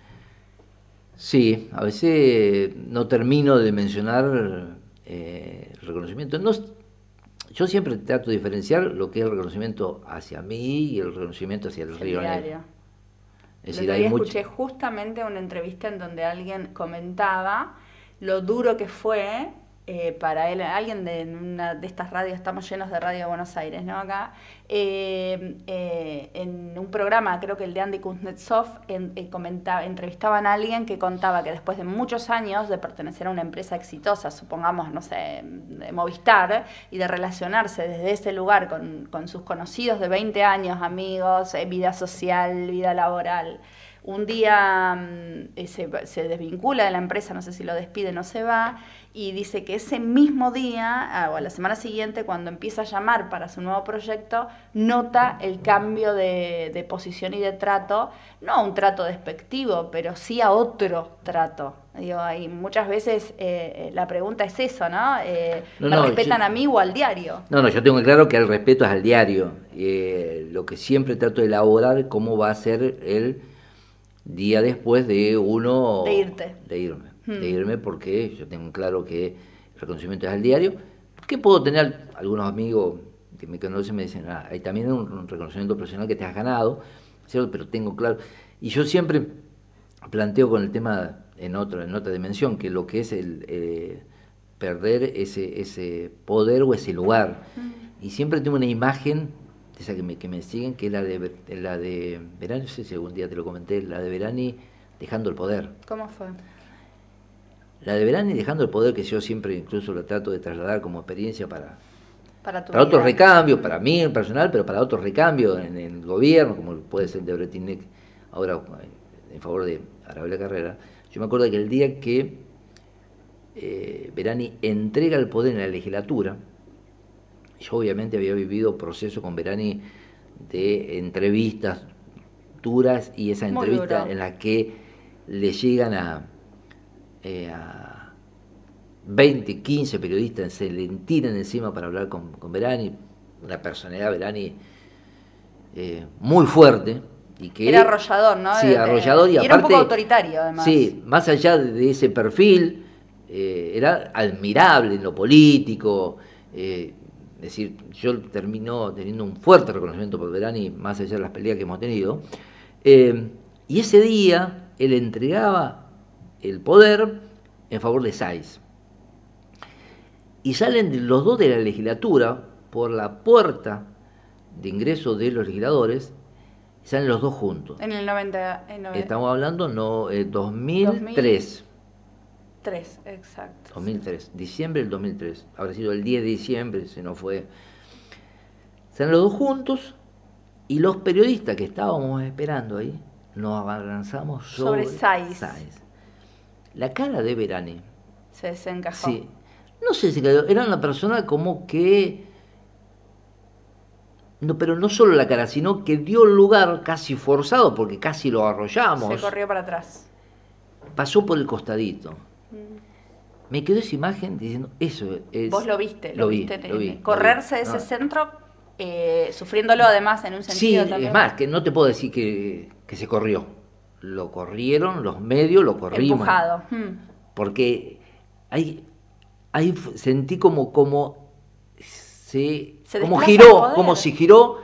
Sí, a veces no termino de mencionar eh, el reconocimiento. No, yo siempre trato de diferenciar lo que es el reconocimiento hacia mí y el reconocimiento hacia el El Río Negro. diario. Es El decir, otro hay día mucho... escuché justamente una entrevista en donde alguien comentaba lo duro que fue eh, para él, alguien de una de estas radios, estamos llenos de radio de Buenos Aires, ¿no? Acá, eh, eh, en un programa, creo que el de Andy Kuznetsov, en, eh, comentaba, entrevistaban a alguien que contaba que después de muchos años de pertenecer a una empresa exitosa, supongamos, no sé, de Movistar, y de relacionarse desde ese lugar con, con sus conocidos de veinte años, amigos, eh, vida social, vida laboral. Un día mm, se, se desvincula de la empresa, no sé si lo despide, no se va, y dice que ese mismo día, ah, o a la semana siguiente, cuando empieza a llamar para su nuevo proyecto, nota el cambio de, de posición y de trato, no a un trato despectivo, pero sí a otro trato. Digo, y muchas veces eh, la pregunta es eso, ¿no? Eh, No, ¿Me no, respetan yo- a mí o al diario? No, no, yo tengo claro que el respeto es al diario. Eh, lo que siempre trato de elaborar cómo va a ser el día después de uno... De irte. De irme. Hmm. De irme porque yo tengo claro que el reconocimiento es al diario. Que puedo tener algunos amigos que me conocen y me dicen, ah, hay también un, un reconocimiento profesional que te has ganado, ¿cierto? Pero tengo claro... Y yo siempre planteo con el tema en, otro, en otra dimensión, que lo que es el... Eh, perder ese, ese poder o ese lugar. Y siempre tengo una imagen, esa que me, que me siguen, que es la de, la de Verani, no sé si algún día te lo comenté, la de Verani dejando el poder. ¿Cómo fue? La de Verani dejando el poder, que yo siempre incluso la trato de trasladar como experiencia para, Para tu para otros vida. recambios, para mí en personal, pero para otros recambios en el gobierno, como puede ser el de Bretinec, ahora en favor de Arabella Carrera. Yo me acuerdo que el día que eh, Verani entrega el poder en la legislatura, yo obviamente había vivido proceso con Verani de entrevistas duras y esa Muy entrevista duro. en la que le llegan a, eh, a veinte, quince periodistas, se le tiran encima para hablar con, con Verani, una personalidad Verani eh, muy fuerte. Y que, Era arrollador, ¿no? Sí, Eh, arrollador y, y aparte... era un poco autoritario, además. Sí, más allá de ese perfil, eh, era admirable en lo político. Eh, es decir, yo termino teniendo un fuerte reconocimiento por Verani, más allá de las peleas que hemos tenido. Eh, y ese día él entregaba el poder en favor de Sáiz. Y salen los dos de la legislatura por la puerta de ingreso de los legisladores, y salen los dos juntos. En el noventa... En noventa Estamos hablando, no, eh, dos mil tres. tres, exacto. dos mil tres, diciembre del dos mil tres. Habrá sido el diez de diciembre, si no fue. Salen los dos juntos y los periodistas que estábamos esperando ahí nos avanzamos sobre, Sobre Sáiz. Sáiz. La cara de Verani, Se desencajó. sí, no sé si quedó, era una persona como que, no, pero no solo la cara, sino que dio lugar casi forzado, porque casi lo arrollamos. Se corrió para atrás. Pasó por el costadito. Me quedó esa imagen diciendo, eso es... Vos lo viste, lo, lo vi, viste. lo vi, Correrse lo de vi. ese No. centro eh, sufriéndolo además en un sentido Sí, también. es más, que no te puedo decir que, que se corrió. Lo corrieron, los medios lo corrimos. Empujado. Hmm. Porque ahí, ahí f- sentí como, como se, Se como desplaza el giró, poder. como se giró.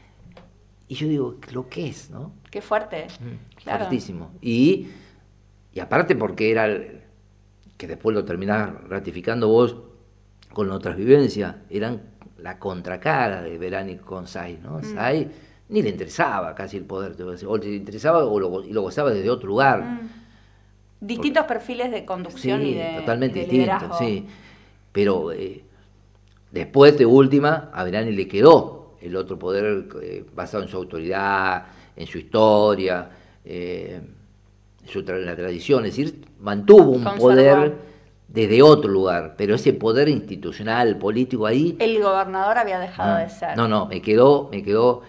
Y yo digo, lo que es, ¿no? Qué fuerte. Mm, Claro. Fuertísimo. Y, y aparte porque era, el- que después lo terminás ratificando vos con otras vivencias, eran la contracara de Verani con Say, ¿no? Mm. Say ni le interesaba casi el poder, te voy a decir, o le interesaba o lo, go- y lo gozaba desde otro lugar. Mm. Distintos perfiles de conducción Sí, y de, totalmente y de distinto, liderazgo. sí. Pero eh, después de última, a Verani le quedó el otro poder eh, basado en su autoridad, en su historia, eh, en su tra- la tradición, es decir, mantuvo un Conservó. poder desde otro lugar, pero ese poder institucional, político ahí, El gobernador había dejado ah, de ser. no, no, me quedó, me quedó,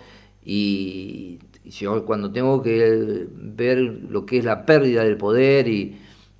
y, y yo cuando tengo que ver lo que es la pérdida del poder y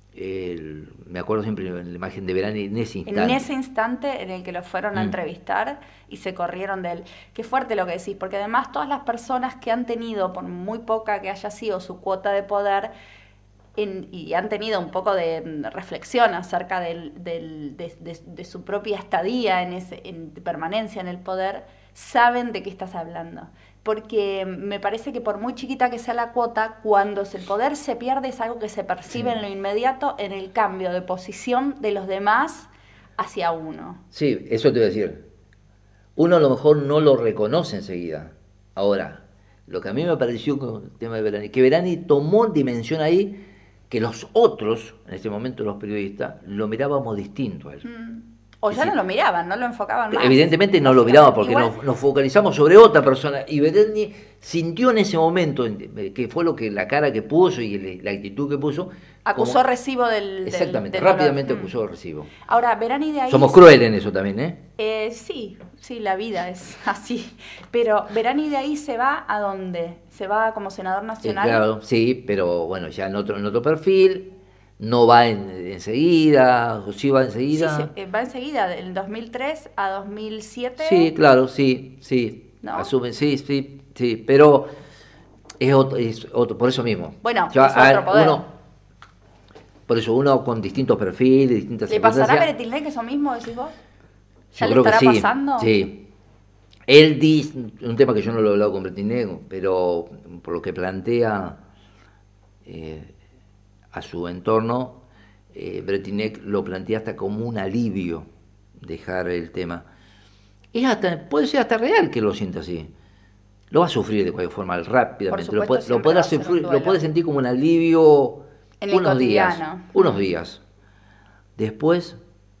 el- me acuerdo siempre de la imagen de Verani en ese instante. En ese instante en el que lo fueron a Mm. entrevistar y se corrieron de él. Qué fuerte lo que decís, porque además todas las personas que han tenido, por muy poca que haya sido su cuota de poder, en- y han tenido un poco de mm, reflexión acerca del, del- de, de- de su propia estadía en, ese, en de permanencia en el poder, saben de qué estás hablando. Porque me parece que por muy chiquita que sea la cuota, cuando el poder se pierde es algo que se percibe Sí. en lo inmediato en el cambio de posición de los demás hacia uno. Sí, eso te voy a decir. Uno a lo mejor no lo reconoce enseguida. Ahora, lo que a mí me pareció con el tema de Verani, que Verani tomó dimensión ahí que los otros, en ese momento los periodistas, lo mirábamos distinto a él. Mm. O Es ya no decir, lo miraban, no lo enfocaban más. evidentemente no lo miraba porque Igual, nos, nos focalizamos sobre otra persona y Bereni sintió en ese momento, en- que fue lo que la cara que puso y el- la actitud que puso, acusó como- recibo del, del- exactamente, del dolor. rápidamente Mm. acusó recibo. Ahora, Verani de ahí... Somos crueles en eso también, ¿eh? Eh, sí, sí, la vida es así. Pero Verani de ahí se va ¿a dónde? ¿Se va como senador Eh, nacional? claro, sí, pero bueno, ya en otro, en otro perfil, no va en- enseguida, o sí va Sí, enseguida. se- eh, va enseguida, del dos mil tres a dos mil siete. Sí, claro, sí, sí. ¿No? Asume, sí, sí, sí, pero es otro, es otro, por eso mismo. Bueno, Ya, es otro a- poder. uno, por eso uno con distintos perfiles, distintas ¿Le pasará a circunstancias. Peretilnec eso mismo, decís vos? ¿Ya Yo le creo que estará sí, pasando? sí. Él dice, un tema que yo no lo he hablado con Bretinego, pero por lo que plantea eh, a su entorno, eh, Bretinec lo plantea hasta como un alivio dejar el tema. Es hasta, puede ser hasta real que lo sienta así. Lo va a sufrir de cualquier forma rápidamente. Por Lo, supuesto, puede- lo siempre podrá va a ser un sufrir, lo duelo. puede sentir como un alivio En el unos días. cotidiano. Unos Mm. días. Después,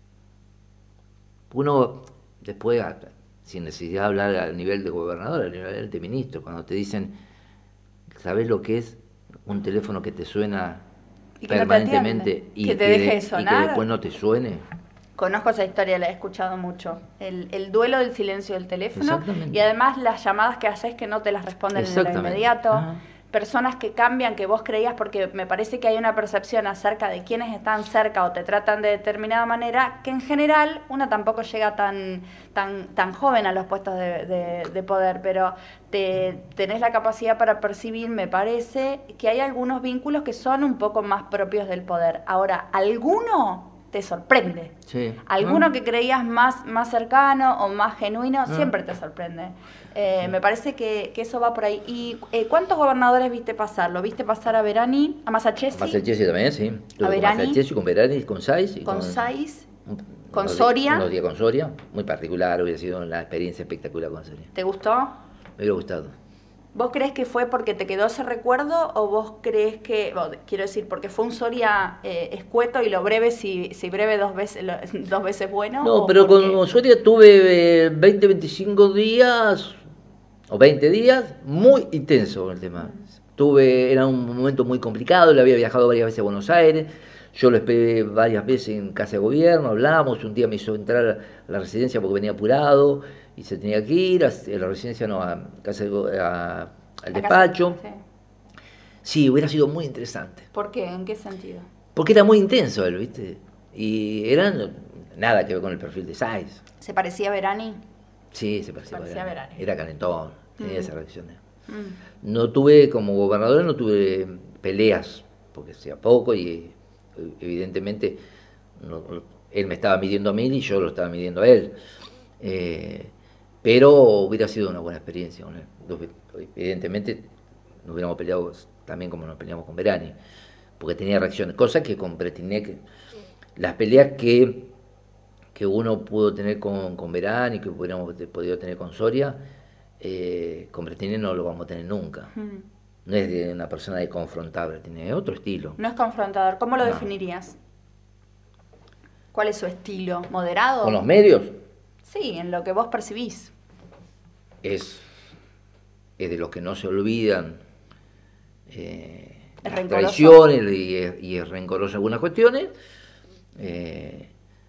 uno, después, a- sin necesidad de hablar a nivel de gobernador, a nivel de ministro, cuando te dicen, ¿sabés lo que es un teléfono que te suena Y que no te permanentemente atiende? y, Que te que deje de- de y que sonar. después no te suene? Conozco esa historia, la he escuchado mucho. El, el duelo del silencio del teléfono Exactamente. y además las llamadas que haces que no te las responden en lo Exactamente. inmediato. Ajá. Personas que cambian, que vos creías, porque me parece que hay una percepción acerca de quienes están cerca o te tratan de determinada manera, que en general uno tampoco llega tan, tan, tan joven a los puestos de, de- de poder, pero te, tenés la capacidad para percibir, me parece, que hay algunos vínculos que son un poco más propios del poder. Ahora, alguno te sorprende. Sí. Alguno Ah. que creías más, más cercano o más genuino, Ah. siempre te sorprende. Eh, me parece que, que eso va por ahí. ¿Y eh, cuántos gobernadores viste pasar? ¿Lo viste pasar a Verani, a Masachesi, Masachesi también, sí. Estuve con Verani. Masachesi, con Verani, con Saiz. y con Saiz, un- con unos di- Soria? Unos días con Soria. Muy particular, hubiera sido una experiencia espectacular con Soria. ¿Te gustó? Me hubiera gustado. ¿Vos crees que fue porque te quedó ese recuerdo o vos crees que, bueno, quiero decir, porque fue un Soria eh, escueto y lo breve, si, si breve dos veces, lo- dos veces bueno? No, o pero porque- con Soria tuve eh, veinte, veinticinco días o veinte días muy intenso el tema. Tuve, era un momento muy complicado, le había viajado varias veces a Buenos Aires, yo lo esperé varias veces en casa de gobierno, hablamos, un día me hizo entrar a la residencia porque venía apurado y se tenía que ir, a a la residencia no, a casa de go- a- al La despacho. casa- sí. Sí, hubiera sido muy interesante. ¿Por qué? ¿En qué sentido? Porque era muy intenso él, ¿viste? Y era nada que ver con el perfil de Saiz. ¿Se parecía a Verani? Sí, se parecía, Se parecía a a Berani. Berani. Era calentón, tenía Mm. esa reacción. Mm. No tuve, como gobernador, no tuve peleas, porque hacía poco y eh, evidentemente no- él me estaba midiendo a mí y yo lo estaba midiendo a él. Eh, pero hubiera sido una buena experiencia con él. Evidentemente nos hubiéramos peleado también como nos peleamos con Berani, porque tenía reacciones, cosas que con Bretinek, las peleas que, que uno pudo tener con, con Berani, que hubiéramos podido tener con Soria, eh, con Bretinek no lo vamos a tener nunca. Mm. No es de una persona de confrontar, tiene otro estilo. No es confrontador. ¿Cómo lo No. definirías? ¿Cuál es su estilo? Con ¿Moderado? los medios Sí, en lo que vos percibís. es, es de los que no se olvidan eh, Es las rencoroso. traiciones y es, y es rencoroso en algunas cuestiones, eh,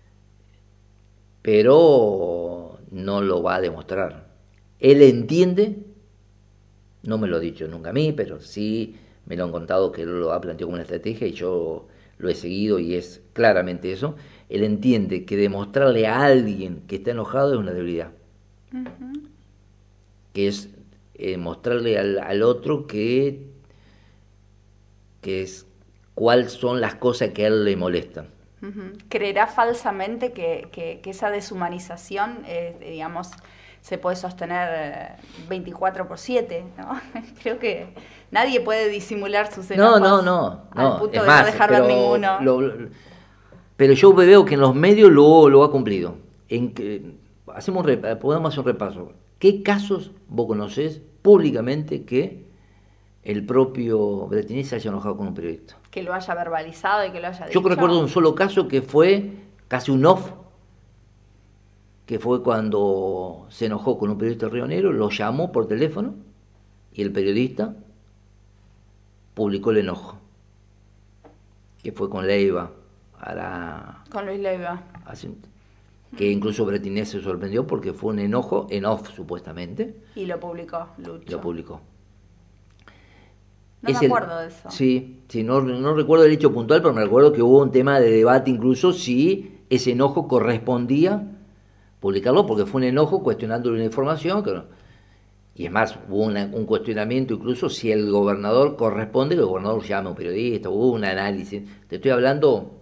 pero no lo va a demostrar. Él entiende, no me lo ha dicho nunca a mí, pero sí me lo han contado que él lo ha planteado como una estrategia y yo lo he seguido y es claramente eso. Él entiende que demostrarle a alguien que está enojado es una debilidad, Ujú. que es eh, mostrarle al, al otro que, que es cuáles son las cosas que a él le molestan. Ujú. Creerá falsamente que, que- que esa deshumanización, eh, digamos, se puede sostener eh, veinticuatro por siete, ¿no? Creo que nadie puede disimular sus No, enojos no, no, al no, punto es de no más, dejar ver pero, ninguno. lo, lo- pero yo veo que en los medios lo, lo ha cumplido. En que, hacemos un repa- podemos hacer un repaso. ¿Qué casos vos conocés públicamente que el propio Bretinis se haya enojado con un periodista? Que lo haya verbalizado y que lo haya Yo dicho. recuerdo un solo caso que fue casi un off, que fue cuando se enojó con un periodista rionero, lo llamó por teléfono y el periodista publicó el enojo, que fue con Leiva, hará, Con Luis Leiva. hace un- que incluso Bretinet se sorprendió porque fue un enojo en off supuestamente, Y lo publicó, y Lucho. lo publicó. No Es me el- acuerdo de eso. Sí, sí, no, no recuerdo el hecho puntual, pero me recuerdo que hubo un tema de debate incluso si ese enojo correspondía publicarlo, porque fue un enojo cuestionando una información, que no- y es más, hubo una- un cuestionamiento incluso si el gobernador corresponde que el gobernador llame a un periodista, hubo un análisis. Te estoy hablando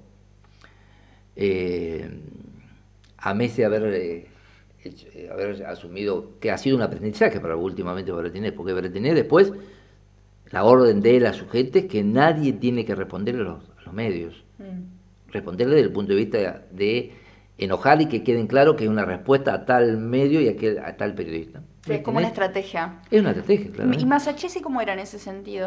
eh, a meses de haber, eh, hecho- eh, haber asumido que ha sido un aprendizaje para últimamente para Bretinet, porque Bretinet después, la orden de él a su gente es que nadie tiene que responderle a los, a los medios, Mm. responderle desde el punto de vista de enojar y que queden claro que es una respuesta a tal medio y a, aquel, a tal periodista. Sí, es como una Bretinet estrategia. es una estrategia, claro. ¿Y Masachesi cómo era en ese sentido?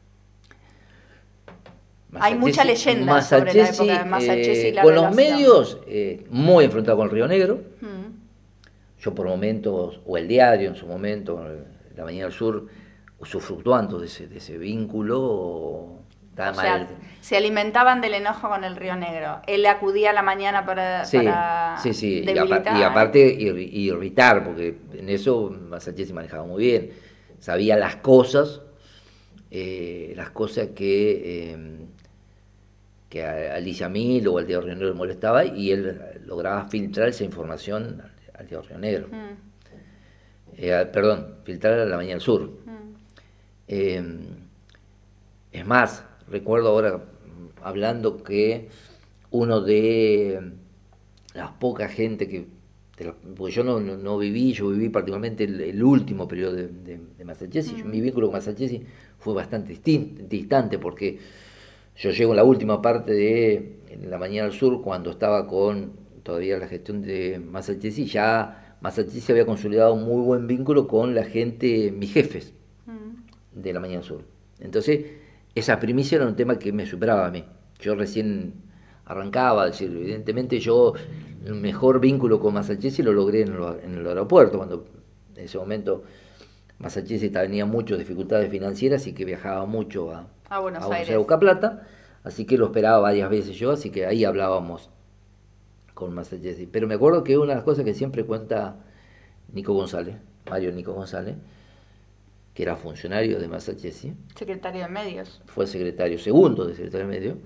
Hay mucha Masachesi- leyenda sobre la época de Masachesi, Masachesi y eh, la con los relación. medios, eh, muy enfrentado con el Río Negro. Mm. Yo por momentos, o el diario en su momento, La Mañana del Sur, usufructuando de ese, de ese vínculo, estaba O sea, mal. se alimentaban del enojo con el Río Negro. Él acudía a la mañana para, Sí, para sí, sí, y, debilitar. apar- y aparte irri- irritar, porque en eso Masachesi manejaba muy bien. Sabía las cosas, eh, las cosas que, eh, que a Alicia Mil o al Diario Río Negro le molestaba, y él lograba filtrar esa información al, al Diario Río Negro. Mm, Eh, perdón, filtrar a La Mañana del Sur. mm. Eh, es más, recuerdo ahora mm, hablando que uno de las pocas gente que, de los- porque yo no, no, no viví, yo viví particularmente el, el último periodo de, de, de Masachesi. Yo- mi vínculo con Masachesi fue bastante distin- distante porque yo llego en la última parte de en La Mañana del Sur cuando estaba con todavía la gestión de Masachesi, ya Masachesi había consolidado un muy buen vínculo con la gente, mis jefes Mm. de La Mañana Sur. Entonces, esa primicia era un tema que me superaba a mí. Yo recién arrancaba, es decir, evidentemente yo el mejor vínculo con Masachesi lo logré en el, en el aeropuerto, cuando en ese momento Masachesi tenía muchas dificultades financieras y que viajaba mucho a, A Buenos a Buenos Aires. Aires a buscar plata, así que lo esperaba varias veces yo, así que ahí hablábamos con Masachesi. Pero me acuerdo que una de las cosas que siempre cuenta Nico González, Mario Nico González, que era funcionario de Masachesi, Secretario de Medios. fue secretario segundo de secretario de Medio,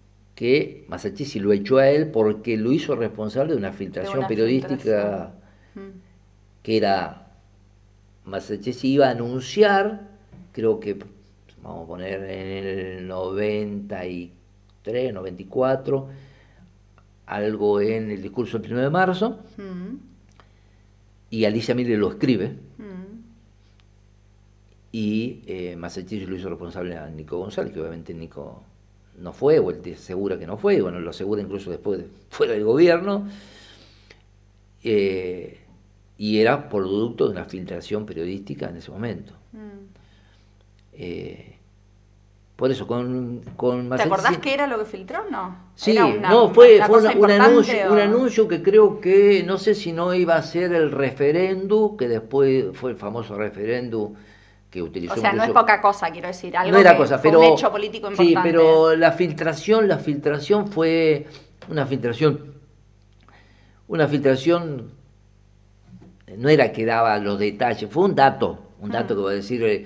que Masachesi lo echó a él porque lo hizo responsable de una filtración una periodística filtración. Mm. que era, Masachesi iba a anunciar, creo que, vamos a poner en el noventa y tres, noventa y cuatro, algo en el discurso del primero de marzo, Mm. y Alicia Miller lo escribe, Mm. y eh, Masachesi lo hizo responsable a Nico González, que obviamente Nico no fue, o él te asegura que no fue, y bueno, lo asegura incluso después de, fuera del gobierno, eh, y era producto de una filtración periodística en ese momento. Mm. Eh, por eso, con, con ¿Te acordás Masachesi- qué era lo que filtró? No. Sí, Era una, no, fue, una fue cosa una- un, importante, anuncio, un o- anuncio que creo que, no sé si no iba a ser el referéndum, que después fue el famoso referéndum que utilizó O sea, no es incluso... poca cosa, quiero decir, algo No era que cosa, fue pero... un hecho político Sí, importante. pero la filtración, la filtración fue una filtración, una filtración, no era que daba los detalles, fue un dato, un dato Mm. que va a decir, eh,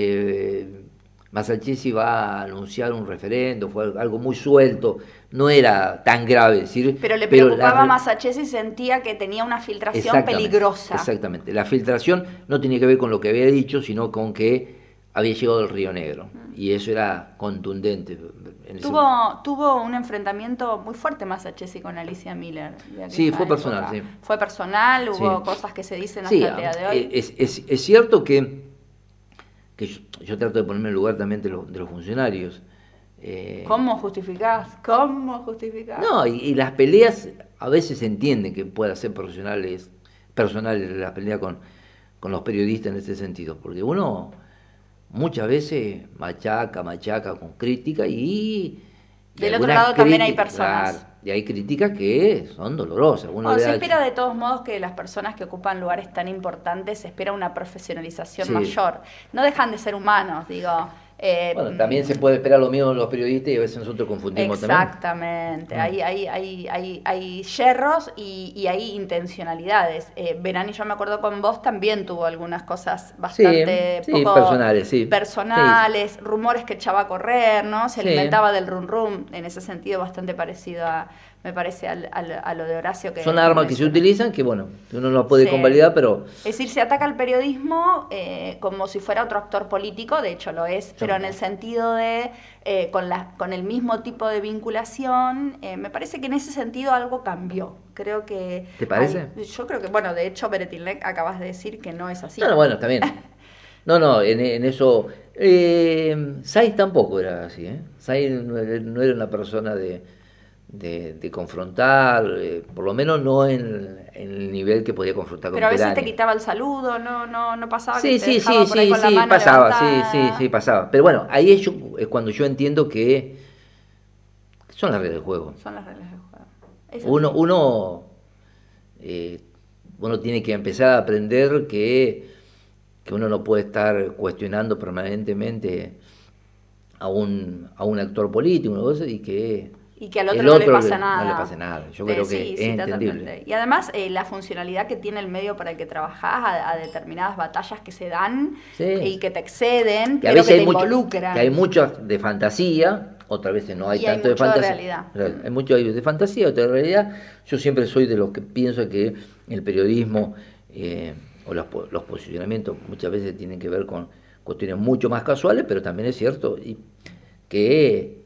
eh, Masachesi va a anunciar un referendo, fue algo muy suelto, no era tan grave decir, Pero le pero preocupaba la- a Masachesi y sentía que tenía una filtración exactamente, peligrosa. exactamente, la filtración no tenía que ver con lo que había dicho, sino con que había llegado del Río Negro, y eso era contundente. En ese- Tuvo, tuvo un enfrentamiento muy fuerte Masachesi con Alicia Miller. de aquella Sí, fue personal, época. sí. Fue personal, hubo Sí. cosas que se dicen hasta Sí, el día de hoy. es, es, es cierto que, que yo, yo trato de ponerme en el lugar también de, los de los funcionarios. Eh, ¿Cómo justificás? ¿Cómo justificás? No, y, y las peleas a veces se entiende que pueda ser profesionales, personales la pelea con, con los periodistas en ese sentido, porque uno muchas veces machaca, machaca con crítica y... y Del otro algunas lado también hay críticas, personas. claro, y hay críticas que son dolorosas. Uno Bueno, le se da- espera de todos modos que las personas que ocupan lugares tan importantes, se espera una profesionalización Sí. mayor. No dejan de ser humanos, digo. eh, Bueno, también se puede esperar lo mismo de los periodistas y a veces nosotros confundimos también. Exactamente, Mm. hay, hay, hay, hay, hay yerros y, y hay intencionalidades. Eh, Verani, yo me acuerdo con vos, también tuvo algunas cosas bastante Sí, sí, poco personales, sí. personales, rumores que echaba a correr, ¿no? Se Sí. alimentaba del rum rum, en ese sentido bastante parecido a, me parece, al, al- a lo de Horacio. Que, Son armas que se mencioné. utilizan que, bueno, que uno no puede Sí. convalidar, pero... Es decir, se ataca al periodismo eh, como si fuera otro actor político, de hecho lo es, pero en el sentido de, eh, con, la, con el mismo tipo de vinculación, eh, me parece que en ese sentido algo cambió. Creo que... ¿Te parece? hay- yo creo que, bueno, de hecho, Beretilnec acabas de decir que no es así. No, no, bueno, está bien. No, no, en, en eso... Eh, Saiz tampoco era así, ¿eh? Saiz no, era no era una persona de, de, de confrontar, eh, por lo menos no en, en el nivel que podía confrontar con Pero a veces Perani. te quitaba el saludo, no, no, no pasaba Sí, que te sí, dejaba sí, por ahí sí, con la sí, mano pasaba, sí, levantada. sí, sí, pasaba. Pero bueno, ahí es, yo- es cuando yo entiendo que son las reglas del juego. Son las reglas del juego. Es así. Uno, uno, eh, uno tiene que empezar a aprender que, que uno no puede estar cuestionando permanentemente a un, a un actor político una cosa, y que Y que al otro, el no otro le pasa le- nada. no le pase nada. Yo De- creo que sí, es sí, entendible. totalmente. Y además, eh, la funcionalidad que tiene el medio para el que trabajás, a, a determinadas batallas que se dan Sí. y que te exceden, Que a pero veces que te hay, mucho, involucran. que hay muchas de fantasía, otras veces no hay Y hay tanto de mucho de fantasía. realidad. Claro, hay mucho de fantasía, otro de realidad. Yo siempre soy de los que pienso que el periodismo eh, o los, po- los posicionamientos muchas veces tienen que ver con cuestiones mucho más casuales, pero también es cierto y que,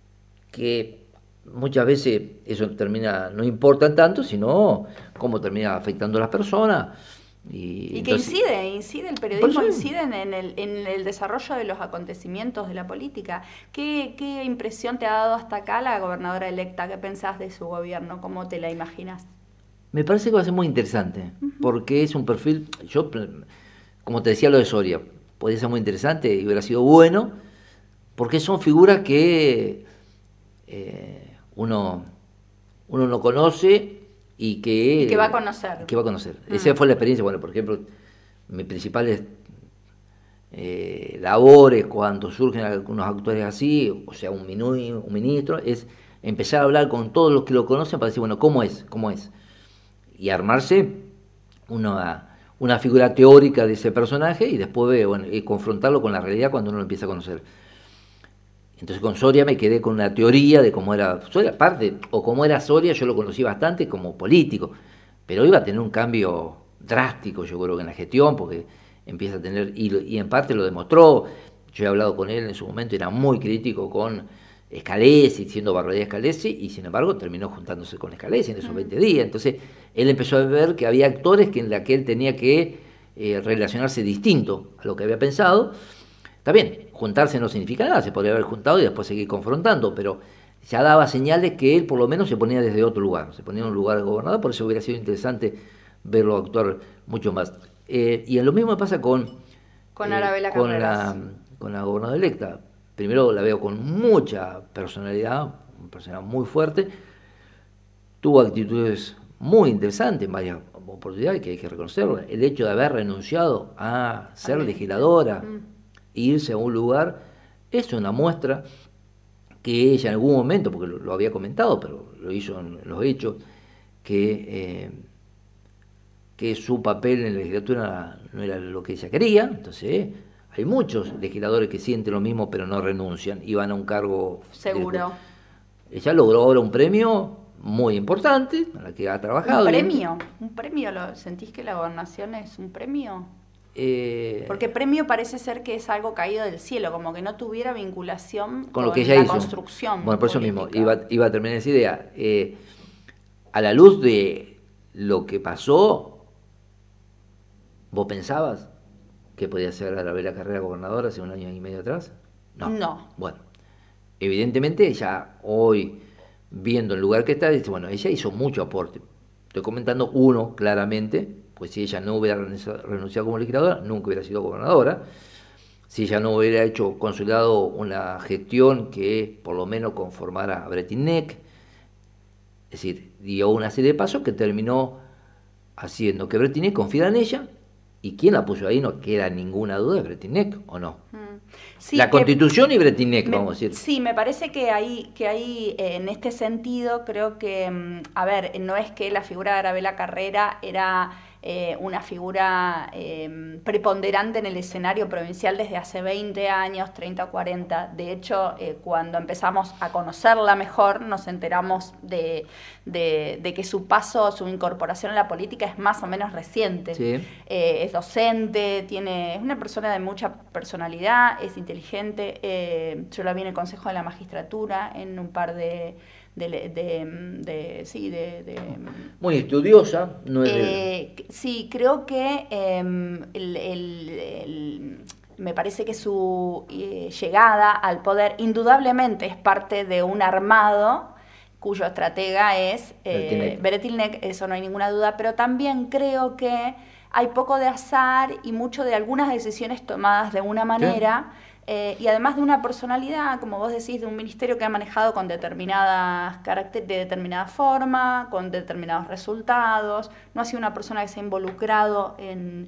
que muchas veces eso termina, no importa tanto, sino cómo termina afectando a las personas. Y, Y que entonces- incide, incide, el periodismo Por eso- incide en el, en el desarrollo de los acontecimientos de la política. ¿Qué, ¿Qué impresión te ha dado hasta acá la gobernadora electa? ¿Qué pensás de su gobierno? ¿Cómo te la imaginas? Me parece que va a ser muy interesante, porque es un perfil, yo, como te decía lo de Soria, podría ser muy interesante y hubiera sido bueno, porque son figuras que eh, uno, uno no conoce y que... Y que va a conocer. Que va a conocer. Mm. Esa fue la experiencia, bueno, por ejemplo, mis principales eh, labores cuando surgen algunos actores así, o sea, un, minu- un ministro, es empezar a hablar con todos los que lo conocen para decir, bueno, ¿cómo es? ¿Cómo es? Y armarse una, una figura teórica de ese personaje y después bueno, y confrontarlo con la realidad cuando uno lo empieza a conocer. Entonces con Soria me quedé con una teoría de cómo era Soria, aparte, o cómo era Soria, yo lo conocí bastante como político, pero iba a tener un cambio drástico, yo creo que en la gestión, porque empieza a tener, y, y en parte lo demostró. Yo he hablado con él en su momento, era muy crítico con Scalesi, diciendo barbaridad Scalesi, y sin embargo terminó juntándose con Scalesi en esos veinte días. Entonces él empezó a ver que había actores que en la que él tenía que eh, relacionarse distinto a lo que había pensado. Está bien, juntarse no significa nada, se podría haber juntado y después seguir confrontando, pero ya daba señales que él por lo menos se ponía desde otro lugar, se ponía en un lugar de gobernador, por eso hubiera sido interesante verlo actuar mucho más. Eh, y lo mismo pasa con, con eh, Arabela con Carreras. la con la gobernadora electa. Primero la veo con mucha personalidad, una personalidad muy fuerte, tuvo actitudes muy interesantes en varias oportunidades que hay que reconocerlo. El hecho de haber renunciado a ser Al legisladora mm. e irse a un lugar es una muestra que ella en algún momento, porque lo, lo había comentado, pero lo hizo en los hechos, que, eh, que su papel en la legislatura no era lo que ella quería. Entonces hay muchos legisladores que sienten lo mismo pero no renuncian y van a un cargo seguro. directo. Ella logró ahora un premio muy importante a la que ha trabajado. ¿Un premio? ¿Un premio? ¿Lo, ¿Sentís que la gobernación es un premio? Eh, Porque premio parece ser que es algo caído del cielo, como que no tuviera vinculación con con, lo que ella la hizo. construcción Bueno, por eso política. mismo, iba, iba a terminar esa idea. Eh, a la luz de lo que pasó, ¿vos pensabas que podía ser Arabela Carrera gobernadora hace un año y medio atrás? No. No. Bueno, evidentemente ella hoy, viendo el lugar que está, dice, bueno, ella hizo mucho aporte. Estoy comentando uno claramente, pues si ella no hubiera renunciado como legisladora, nunca hubiera sido gobernadora. Si ella no hubiera hecho consolidado una gestión que por lo menos conformara a Bretinec, es decir, dio una serie de pasos que terminó haciendo que Bretinec confiara en ella, y quien la puso ahí no queda ninguna duda de Bretinec, ¿o no? Mm. Sí, la Constitución y Bretinec, me, vamos a decir. Sí, me parece que ahí, que ahí eh, en este sentido, creo que, mm, a ver, no es que la figura de Arabela Carrera era eh, una figura eh, preponderante en el escenario provincial desde hace veinte años, treinta o cuarenta. De hecho, eh, cuando empezamos a conocerla mejor, nos enteramos de, de, de que su paso, su incorporación a la política es más o menos reciente. Sí. Eh, es docente, tiene, es una persona de mucha personalidad, es inteligente. Eh, yo la vi en el Consejo de la Magistratura en un par de... De, de, de, de sí, de, de... Muy estudiosa, no es eh, de... Sí, creo que eh, el, el, el, me parece que su eh, llegada al poder indudablemente es parte de un armado cuyo estratega es eh, Bretilnec, eso no hay ninguna duda, pero también creo que hay poco de azar y mucho de algunas decisiones tomadas de una manera... ¿Qué? Eh, y además de una personalidad, como vos decís, de un ministerio que ha manejado con determinadas caracteres, de determinada forma, con determinados resultados. No ha sido una persona que se ha involucrado en,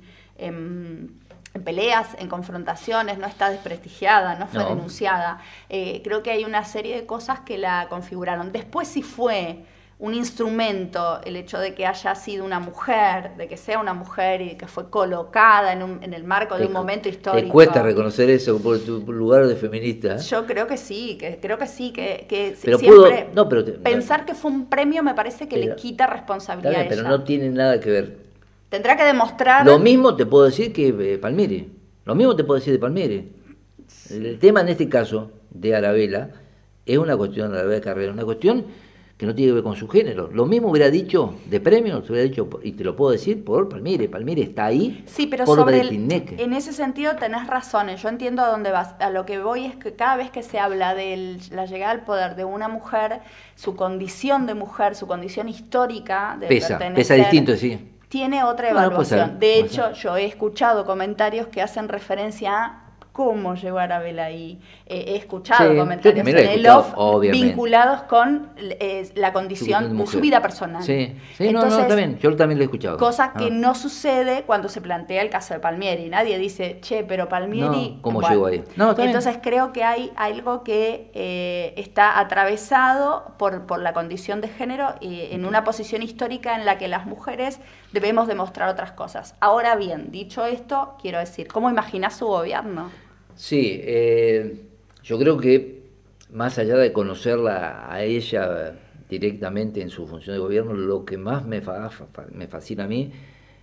en, en peleas, en confrontaciones, no está desprestigiada, no fue no. denunciada. Eh, creo que hay una serie de cosas que la configuraron. Después sí fue un instrumento el hecho de que haya sido una mujer, de que sea una mujer y que fue colocada en, un, en el marco de te, un momento histórico. ¿Te cuesta reconocer eso por tu lugar de feminista? ¿eh? Yo creo que sí, que creo que sí, que, que pero siempre pudo, no, pero te, pensar no, que fue un premio me parece que pero, le quita responsabilidad bien, a pero ella. no tiene nada que ver. Tendrá que demostrar... Lo mismo te puedo decir que eh, Palmieri, lo mismo te puedo decir de Palmieri. El, el tema en este caso de Arabela es una cuestión de Arabela Carrera, una cuestión que no tiene que ver con su género. Lo mismo hubiera dicho de premio, se hubiera dicho, y te lo puedo decir, por Palmieri. Palmieri está ahí sí, pero por sobre Bretilnec. El, en ese sentido tenés razones. Yo entiendo a dónde vas. A lo que voy es que cada vez que se habla de la llegada al poder de una mujer, su condición de mujer, su condición histórica de pesa, pertenecer... Pesa distinto, sí. Tiene otra evaluación. Bueno, de hecho, yo he escuchado comentarios que hacen referencia a cómo llegó Arabela ahí. Eh, he escuchado sí, comentarios en el off vinculados con eh, la condición de su vida personal. Sí, sí. Entonces, no, no, está bien. Yo también lo he escuchado. Cosa ah. que no sucede cuando se plantea el caso de Palmieri. Nadie dice, che, pero Palmieri... No, ¿cómo bueno, llegó ahí? No, está entonces bien. creo que hay algo que eh, está atravesado por, por la condición de género eh, en una posición histórica en la que las mujeres debemos demostrar otras cosas. Ahora bien, dicho esto, quiero decir, ¿cómo imaginás su gobierno? Sí, eh, yo creo que más allá de conocerla a ella directamente en su función de gobierno, lo que más me, fa, me fascina a mí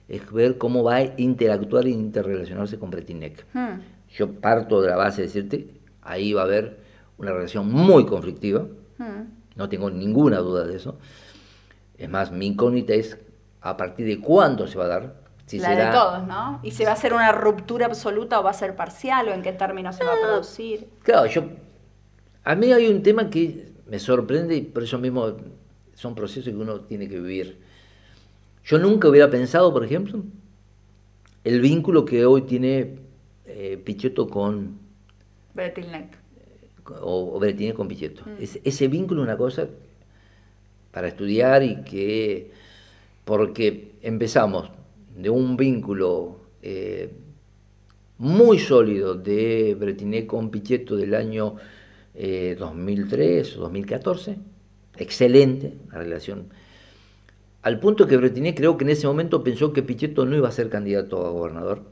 es ver cómo va a interactuar e interrelacionarse con Bretinec. Hmm. Yo parto de la base de decirte, ahí va a haber una relación muy conflictiva, Hmm. no tengo ninguna duda de eso. Es más, mi incógnita es a partir de cuándo se va a dar. Si La será... de todos, ¿no? ¿Y se va a hacer una ruptura absoluta o va a ser parcial o en qué términos se va a producir? Claro, yo, a mí hay un tema que me sorprende y por eso mismo son procesos que uno tiene que vivir. Yo nunca hubiera pensado, por ejemplo, el vínculo que hoy tiene eh, Pichetto con, Bretilnec. o, o Bretinec con Pichetto. Mm. Es, ese vínculo es una cosa para estudiar y que, porque empezamos de un vínculo eh, muy sólido de Bretinec con Pichetto del año eh, dos mil tres o dos mil catorce, excelente la relación, al punto que Bretinec creo que en ese momento pensó que Pichetto no iba a ser candidato a gobernador,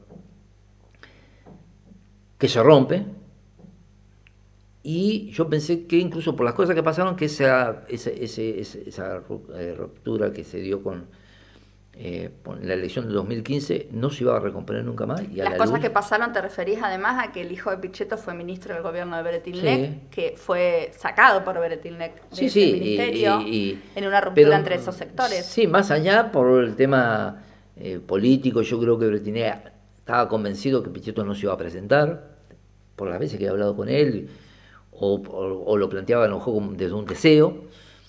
que se rompe, y yo pensé que incluso por las cosas que pasaron, que esa, esa, ese, esa ruptura que se dio con, eh, con la elección de dos mil quince no se iba a recomponer nunca más. Y a Las la cosas luz, que pasaron, te referís además a que el hijo de Pichetto fue ministro del gobierno de Bretilnec, sí, que fue sacado por Bretilnec de sí, ese sí, ministerio, y, y, en una ruptura pero, entre esos sectores. sí, más allá por el tema eh, político, yo creo que Bretinec estaba convencido que Pichetto no se iba a presentar, por las veces que he hablado con él, o, o, o lo planteaba a lo mejor como desde un deseo.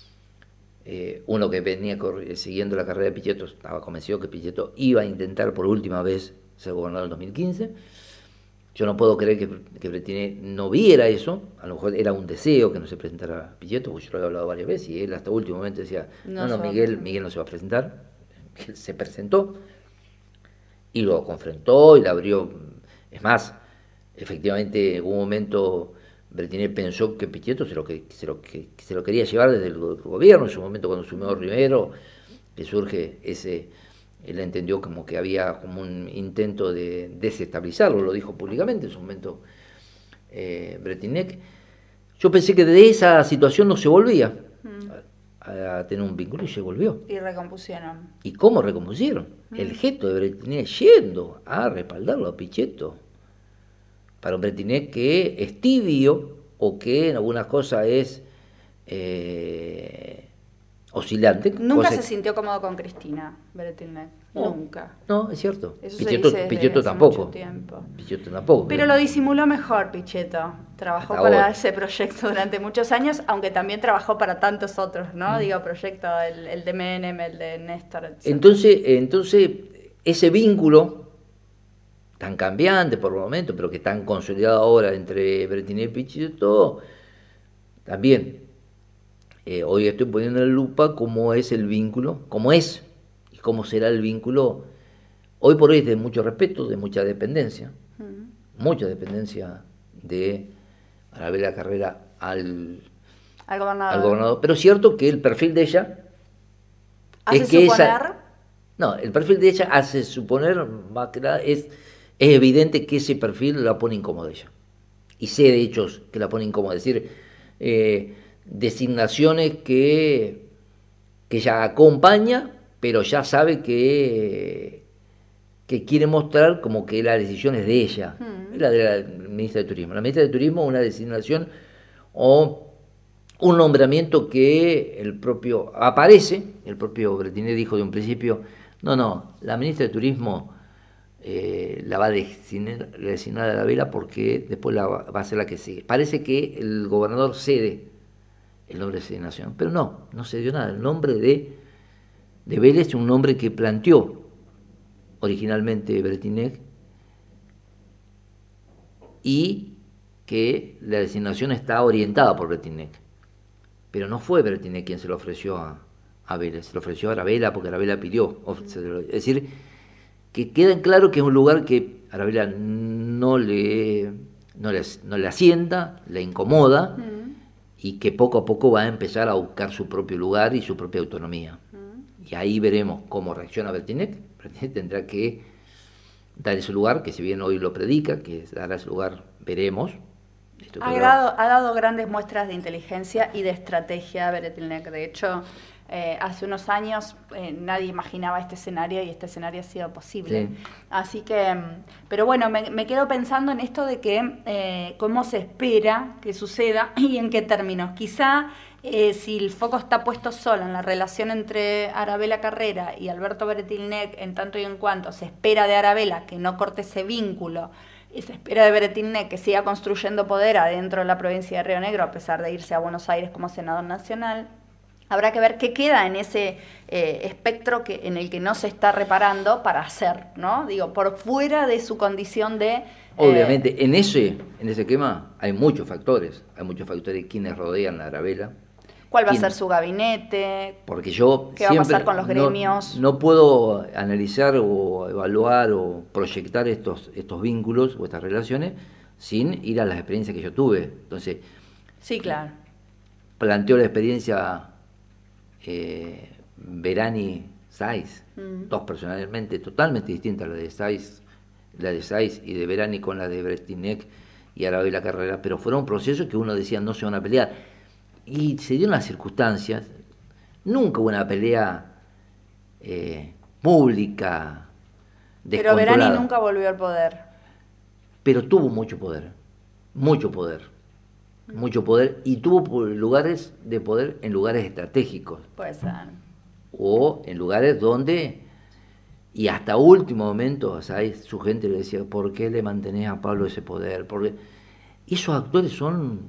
Eh, uno que venía siguiendo la carrera de Pichetto estaba convencido que Pichetto iba a intentar por última vez ser gobernador en dos mil quince. Yo no puedo creer que, que Bretinec no viera eso, a lo mejor era un deseo que no se presentara Pichetto, porque yo lo he hablado varias veces, y él hasta último momento decía, no, no, no Miguel, Miguel no se va a presentar. Miguel se presentó, y lo confrontó, y le abrió, es más, efectivamente en un momento Bretinec pensó que Pichetto se lo, que, se, lo, que, se lo quería llevar desde el gobierno, en su momento cuando asumió Rivero, que surge ese, él entendió como que había como un intento de desestabilizarlo, lo dijo públicamente en su momento eh, Bretinec. Yo pensé que de esa situación no se volvía mm. a, a tener un vínculo, y se volvió. Y recompusieron. ¿Y cómo recompusieron? Mm. El gesto de Bretinec yendo a respaldarlo a Pichetto. Para un Bretinec que es tibio o que en algunas cosas es eh, oscilante. Nunca se que... sintió cómodo con Cristina Bretilnec. No, nunca. No, es cierto. Eso Pichetto, se dice Pichetto tampoco. Pichetto tampoco. Pero lo disimuló mejor Pichetto. Trabajó Hasta para ahora. ese proyecto durante muchos años, aunque también trabajó para tantos otros, ¿no? Mm. Digo, proyectos, el, el de Menem, el de Néstor, etcétera. Entonces, entonces, ese vínculo tan cambiante por el momento, pero que tan consolidado ahora entre Bretinec y Pichetto, también eh, hoy estoy poniendo en la lupa cómo es el vínculo, cómo es y cómo será el vínculo. Hoy por hoy es de mucho respeto, de mucha dependencia, mm. mucha dependencia de Arabella Carrera al, al, gobernador. al gobernador. Pero es cierto que el perfil de ella ¿Hace es que suponer? Esa, no, el perfil de ella hace suponer, más que nada, es, es evidente que ese perfil la pone incómoda ella. Y sé de hechos que la pone incómoda. Es decir, eh, designaciones que, que ella acompaña, pero ya sabe que, que quiere mostrar como que la decisión es de ella, mm. la de la ministra de Turismo. La ministra de Turismo, una designación o un nombramiento que el propio aparece, el propio Bretinec dijo de un principio, no, no, la ministra de Turismo eh, la va a designar, designar a Arabella porque después la va, va a ser la que sigue. Parece que el gobernador cede el nombre de designación, pero no, no cedió nada. El nombre de, de Vélez es un nombre que planteó originalmente Bretinec y que la designación está orientada por Bretinec. Pero no fue Bretinec quien se lo ofreció a, a Vélez, se lo ofreció a Arabella porque Arabella pidió. Es decir, que queda en claro que es un lugar que Arabella no le, no le, no le asienta, le incomoda, mm. y que poco a poco va a empezar a buscar su propio lugar y su propia autonomía. Mm. Y ahí veremos cómo reacciona Bretinec. Bretinec tendrá que dar ese lugar, que si bien hoy lo predica, que dará ese lugar, veremos. Ha dado, ha dado grandes muestras de inteligencia y de estrategia Bretilnec. De hecho, Eh, hace unos años eh, nadie imaginaba este escenario y este escenario ha sido posible. Sí. Así que, pero bueno, me, me quedo pensando en esto de que eh, cómo se espera que suceda y en qué términos. Quizá eh, si el foco está puesto solo en la relación entre Arabella Carrera y Alberto Beretilnec, en tanto y en cuanto se espera de Arabella que no corte ese vínculo, y se espera de Beretilnec que siga construyendo poder adentro de la provincia de Río Negro, a pesar de irse a Buenos Aires como senador nacional. Habrá que ver qué queda en ese eh, espectro que, en el que no se está reparando para hacer, ¿no? Digo, por fuera de su condición de... Eh, Obviamente, en ese en ese esquema hay muchos factores. Hay muchos factores quienes rodean a Arabella. ¿Cuál va a quién, ser su gabinete? Porque yo ¿Qué va a siempre pasar con los gremios? No, no puedo analizar o evaluar o proyectar estos, estos vínculos o estas relaciones sin ir a las experiencias que yo tuve. Entonces, sí, claro. Planteo la experiencia eh, Verani-Saiz, mm. dos personalmente totalmente distintas, la de Saiz, la de Saiz y de Verani con la de Beretilnec y Arabella Carrera, pero fueron procesos que uno decía no se van a pelear. Y se dieron las circunstancias, nunca hubo una pelea eh, pública, pero Verani nunca volvió al poder. Pero tuvo mucho poder, mucho poder. mucho poder y tuvo lugares de poder en lugares estratégicos. Puede ser. O en lugares donde, y hasta último momento, ¿sabes? Su gente le decía, ¿por qué le mantenés a Pablo ese poder? Porque esos actores son...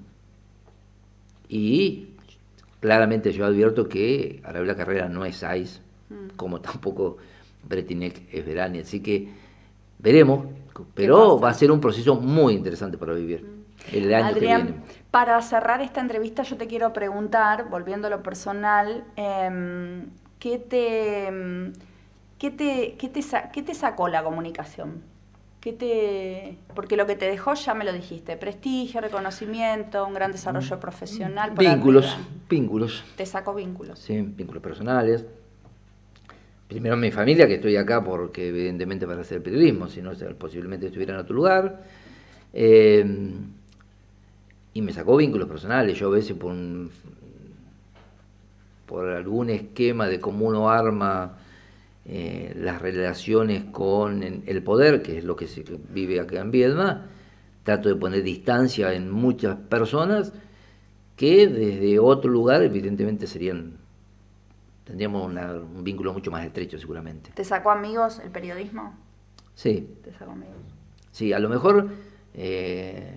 Y claramente yo advierto que Arabella Carrera no es Saiz, mm. como tampoco Beretilnec es Verani, así que veremos, pero va a ser un proceso muy interesante para vivir. Mm. El año Adrián, que viene. Para cerrar esta entrevista yo te quiero preguntar, volviendo a lo personal, eh, ¿qué, te, qué, te, qué, te, ¿qué te sacó la comunicación? ¿Qué te, porque lo que te dejó ya me lo dijiste, prestigio, reconocimiento, un gran desarrollo profesional. Vínculos, arriba. vínculos. Te sacó vínculos. Sí, vínculos personales. Primero mi familia, que estoy acá porque evidentemente para hacer periodismo, si no posiblemente estuviera en otro lugar. Eh, Y me sacó vínculos personales. Yo a veces por, un, por algún esquema de cómo uno arma eh, las relaciones con el poder, que es lo que se vive acá en Viedma, trato de poner distancia en muchas personas que desde otro lugar evidentemente serían, tendríamos una, un vínculo mucho más estrecho seguramente. ¿Te sacó amigos el periodismo? Sí. ¿Te sacó amigos? Sí, a lo mejor... Eh,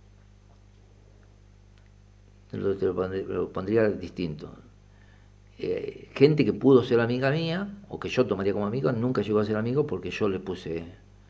Lo, te lo, pondría, lo pondría distinto. Eh, gente que pudo ser amiga mía, o que yo tomaría como amigo, nunca llegó a ser amigo porque yo le puse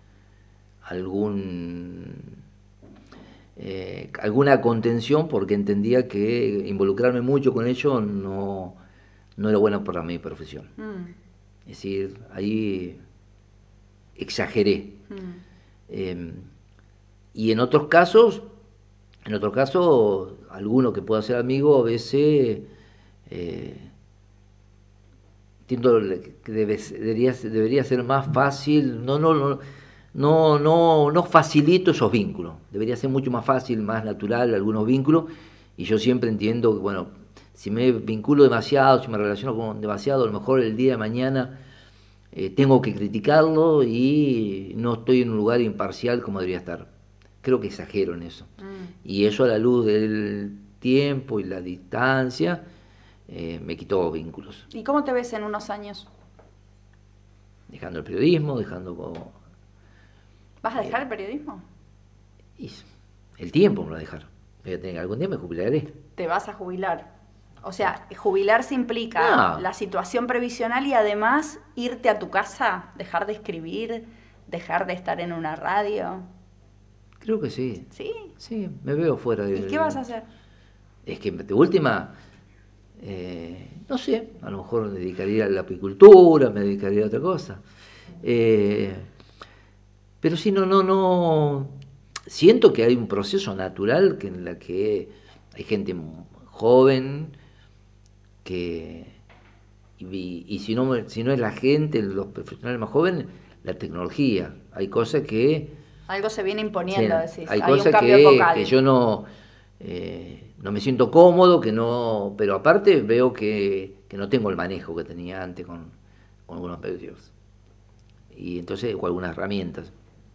algún eh, alguna contención porque entendía que involucrarme mucho con ellos no, no era bueno para mi profesión. Mm. Es decir, ahí exageré. Mm. Eh, y en otros casos, en otros casos, alguno que pueda ser amigo a veces eh, entiendo que debe, debería, debería ser más fácil, no, no, no, no, no, no facilito esos vínculos, debería ser mucho más fácil, más natural algunos vínculos, y yo siempre entiendo que, bueno, si me vinculo demasiado, si me relaciono con demasiado, a lo mejor el día de mañana eh, tengo que criticarlo y no estoy en un lugar imparcial como debería estar. Creo que exagero en eso. Mm. Y eso a la luz del tiempo y la distancia eh, me quitó vínculos. ¿Y cómo te ves en unos años? Dejando el periodismo, dejando como... ¿Vas a dejar eh, el periodismo? Y el tiempo me lo va a dejar. Voy a tener, algún día me jubilaré. ¿Te vas a jubilar? O sea, jubilarse implica no. la situación previsional y además irte a tu casa, dejar de escribir, dejar de estar en una radio... Creo que sí. ¿Sí? Sí, me veo fuera de... ¿Y qué vas a hacer? Es que de última, eh, no sé, a lo mejor me dedicaría a la apicultura, me dedicaría a otra cosa. Eh, pero sí, no, no, no... Siento que hay un proceso natural que en la que hay gente joven que... Y, y si, no, si no es la gente, los profesionales más jóvenes, la tecnología. Hay cosas que... Algo se viene imponiendo, sí, decís. Hay, hay cosas un cambio que, epocal. que yo no, eh, no me siento cómodo, que no, pero aparte veo que, que no tengo el manejo que tenía antes con, con algunos medios. Y entonces, con algunas herramientas.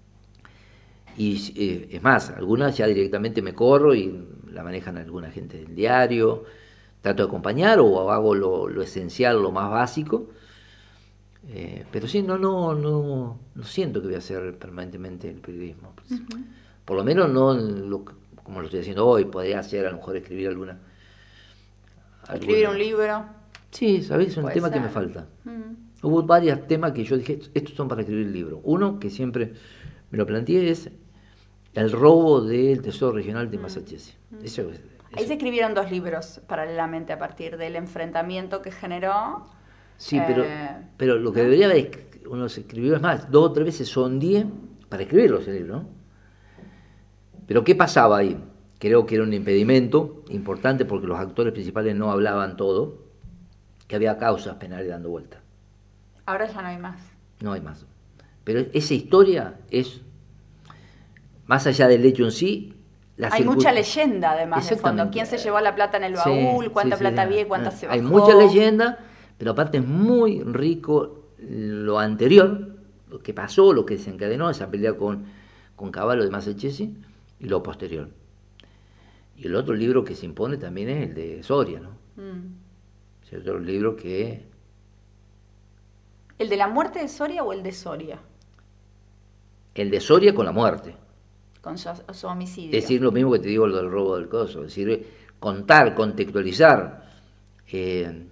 Y eh, es más, algunas ya directamente me corro y la manejan alguna gente del diario. Trato de acompañar o hago lo, lo esencial, lo más básico. Eh, pero sí, no, no, no, no siento que voy a hacer permanentemente el periodismo. Pues, uh-huh. Por lo menos no lo, como lo estoy haciendo hoy. Podría hacer, a lo mejor, escribir alguna... Escribir alguna... un libro. Sí, ¿sabes? Es un tema ser. que me falta. Uh-huh. Hubo varios temas que yo dije, estos son para escribir el libro. Uno, que siempre me lo planteé, es el robo del Tesoro Regional de uh-huh. Massachusetts. Uh-huh. Eso, eso. Ahí se escribieron dos libros paralelamente a partir del enfrentamiento que generó. Sí, eh, pero, pero lo que ¿no? debería haber, uno se escribió, es más, dos o tres veces sondeé para escribirlo ese libro, ¿no? Pero ¿qué pasaba ahí? Creo que era un impedimento importante porque los actores principales no hablaban todo, que había causas penales dando vuelta. Ahora ya no hay más. No hay más. Pero esa historia es, más allá del hecho en sí, la hay mucha leyenda además de fondo. ¿Quién se llevó la plata en el baúl? Sí, ¿Cuánta sí, plata sí, había? ¿Cuánta se bajó? Hay mucha leyenda, pero aparte es muy rico lo anterior, lo que pasó, lo que desencadenó esa pelea con, con Cavallo de Massachusetts y lo posterior. Y el otro libro que se impone también es el de Soria, ¿no? Mm. Es otro libro que... ¿El de la muerte de Soria o el de Soria? El de Soria con la muerte. Con su, su homicidio. Es decir, lo mismo que te digo lo del robo del coso, es decir, contar, contextualizar. Eh,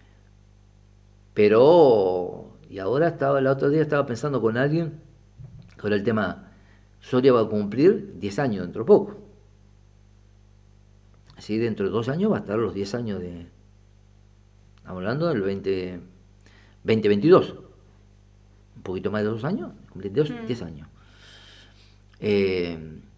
pero, y ahora estaba, el otro día estaba pensando con alguien, con el tema, Soria va a cumplir diez años dentro de poco. Así dentro de dos años va a estar los diez años de... Estamos hablando del veinte, veinte veintidós. Un poquito más de dos años, cumplir diez años. Eh,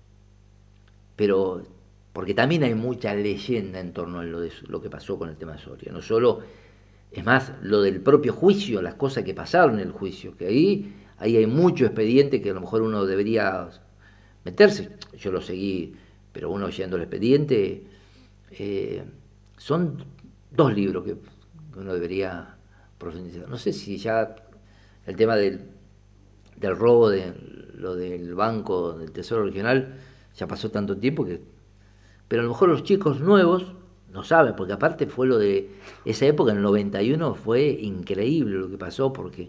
pero porque también hay mucha leyenda en torno a lo, de, lo que pasó con el tema de Soria, no solo, es más, lo del propio juicio, las cosas que pasaron en el juicio, que ahí, ahí hay mucho expediente que a lo mejor uno debería meterse, yo lo seguí, pero uno oyendo el expediente, eh, son dos libros que uno debería profundizar. No sé si ya el tema del, del robo de lo del Banco del Tesoro Regional ya pasó tanto tiempo que... Pero a lo mejor los chicos nuevos no saben, porque aparte fue lo de esa época, en el noventa y uno, fue increíble lo que pasó, porque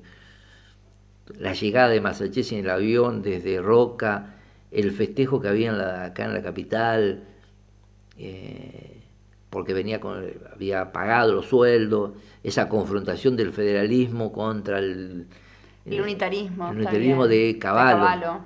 la llegada de Massachusetts en el avión desde Roca, el festejo que había en la, acá en la capital, eh, porque venía con, había pagado los sueldos, esa confrontación del federalismo contra el... El unitarismo. El unitarismo de Cavallo. De Cavallo.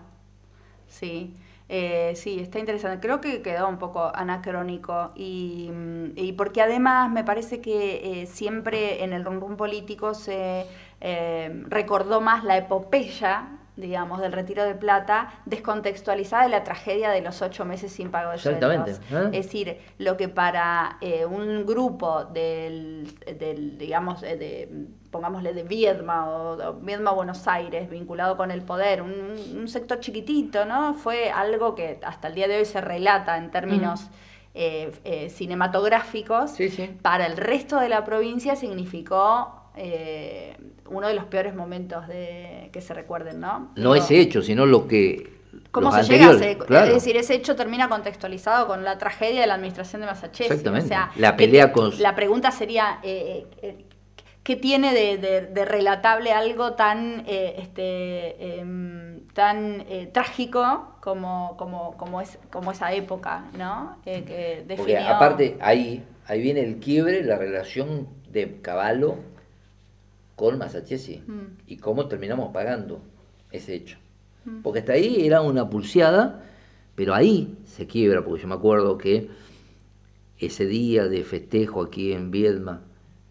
Sí. Eh, sí, está interesante. Creo que quedó un poco anacrónico y, y porque además me parece que eh, siempre en el rum rum político se eh, recordó más la epopeya, digamos, del retiro de plata, descontextualizada de la tragedia de los ocho meses sin pago de sueldos. ¿Eh? Es decir, lo que para eh, un grupo del, del digamos, de, pongámosle de Viedma o de Viedma Buenos Aires, vinculado con el poder, un, un sector chiquitito, ¿no? Fue algo que hasta el día de hoy se relata en términos... Mm. Eh, eh, cinematográficos, sí, sí. Para el resto de la provincia significó eh, uno de los peores momentos de que se recuerden, ¿no? No Digo, ese hecho, sino lo que... ¿Cómo se llega a ese, claro. Es decir, ese hecho termina contextualizado con la tragedia de la administración de Massachusetts. Exactamente. O sea, la pelea con... La pregunta sería... Eh, eh, ¿qué tiene de, de, de relatable algo tan eh, este, eh, tan eh, trágico como, como, como, es, como esa época, ¿no? Eh, que definió... Porque aparte, ahí, ahí viene el quiebre, la relación de Cavallo con Massachusetts mm. y cómo terminamos pagando ese hecho. Mm. Porque hasta ahí era una pulseada, pero ahí se quiebra, porque yo me acuerdo que ese día de festejo aquí en Viedma,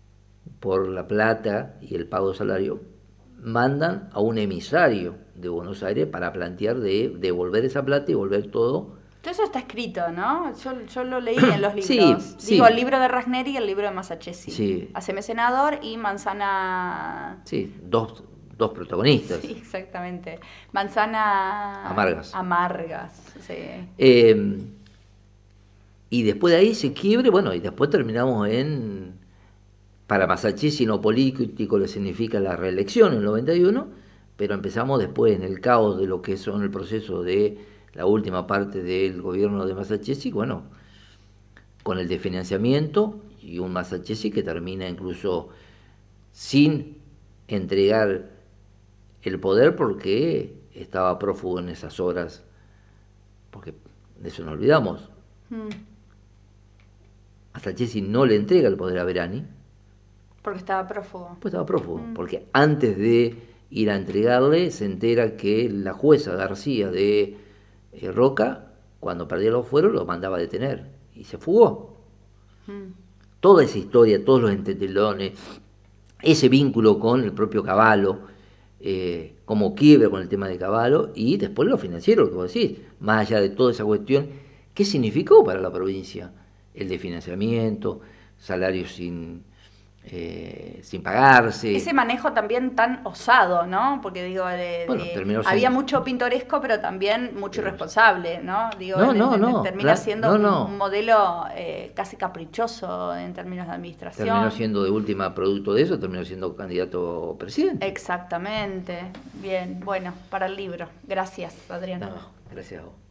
por la plata y el pago de salario, mandan a un emisario de Buenos Aires para plantear de devolver esa plata y volver todo. Todo eso está escrito, ¿no? Yo, yo lo leí en los libros. Sí, Digo, sí. El libro de Ragneri y el libro de Massachusetts. Sí. Haceme senador y Manzana... Sí, dos, dos protagonistas. Sí, exactamente. Manzana... Amargas. Amargas, sí. Eh, Y después de ahí se quiebre, bueno, y después terminamos en, para Masachesi no político le significa la reelección en el noventa y uno, pero empezamos después en el caos de lo que son el proceso de la última parte del gobierno de Masachesi, bueno, con el desfinanciamiento y un Masachesi que termina incluso sin entregar el poder porque estaba prófugo en esas horas, porque de eso no olvidamos. Mm. Masachesi no le entrega el poder a Verani. Porque estaba prófugo. Pues estaba prófugo, Mm. porque antes de ir a entregarle se entera que la jueza García de eh, Roca, cuando perdía los fueros, lo mandaba a detener y se fugó. Mm. Toda esa historia, todos los entretelones, ese vínculo con el propio Cavallo, eh, como quiebra con el tema de Cavallo, y después lo financiero, que vos decís, más allá de toda esa cuestión, ¿qué significó para la provincia? El de financiamiento, salarios sin, eh, sin pagarse. Ese manejo también tan osado, ¿no? Porque digo, de, Bueno, de- terminó siendo- había mucho pintoresco, pero también mucho Pero- irresponsable, ¿no? Digo, No, de- no, de- de- no, termina claro, siendo no, un, no. un modelo eh, casi caprichoso en términos de administración. Terminó siendo de última producto de eso, terminó siendo candidato a presidente. Exactamente. Bien, bueno, para el libro. Gracias, Adrián. No, gracias a vos.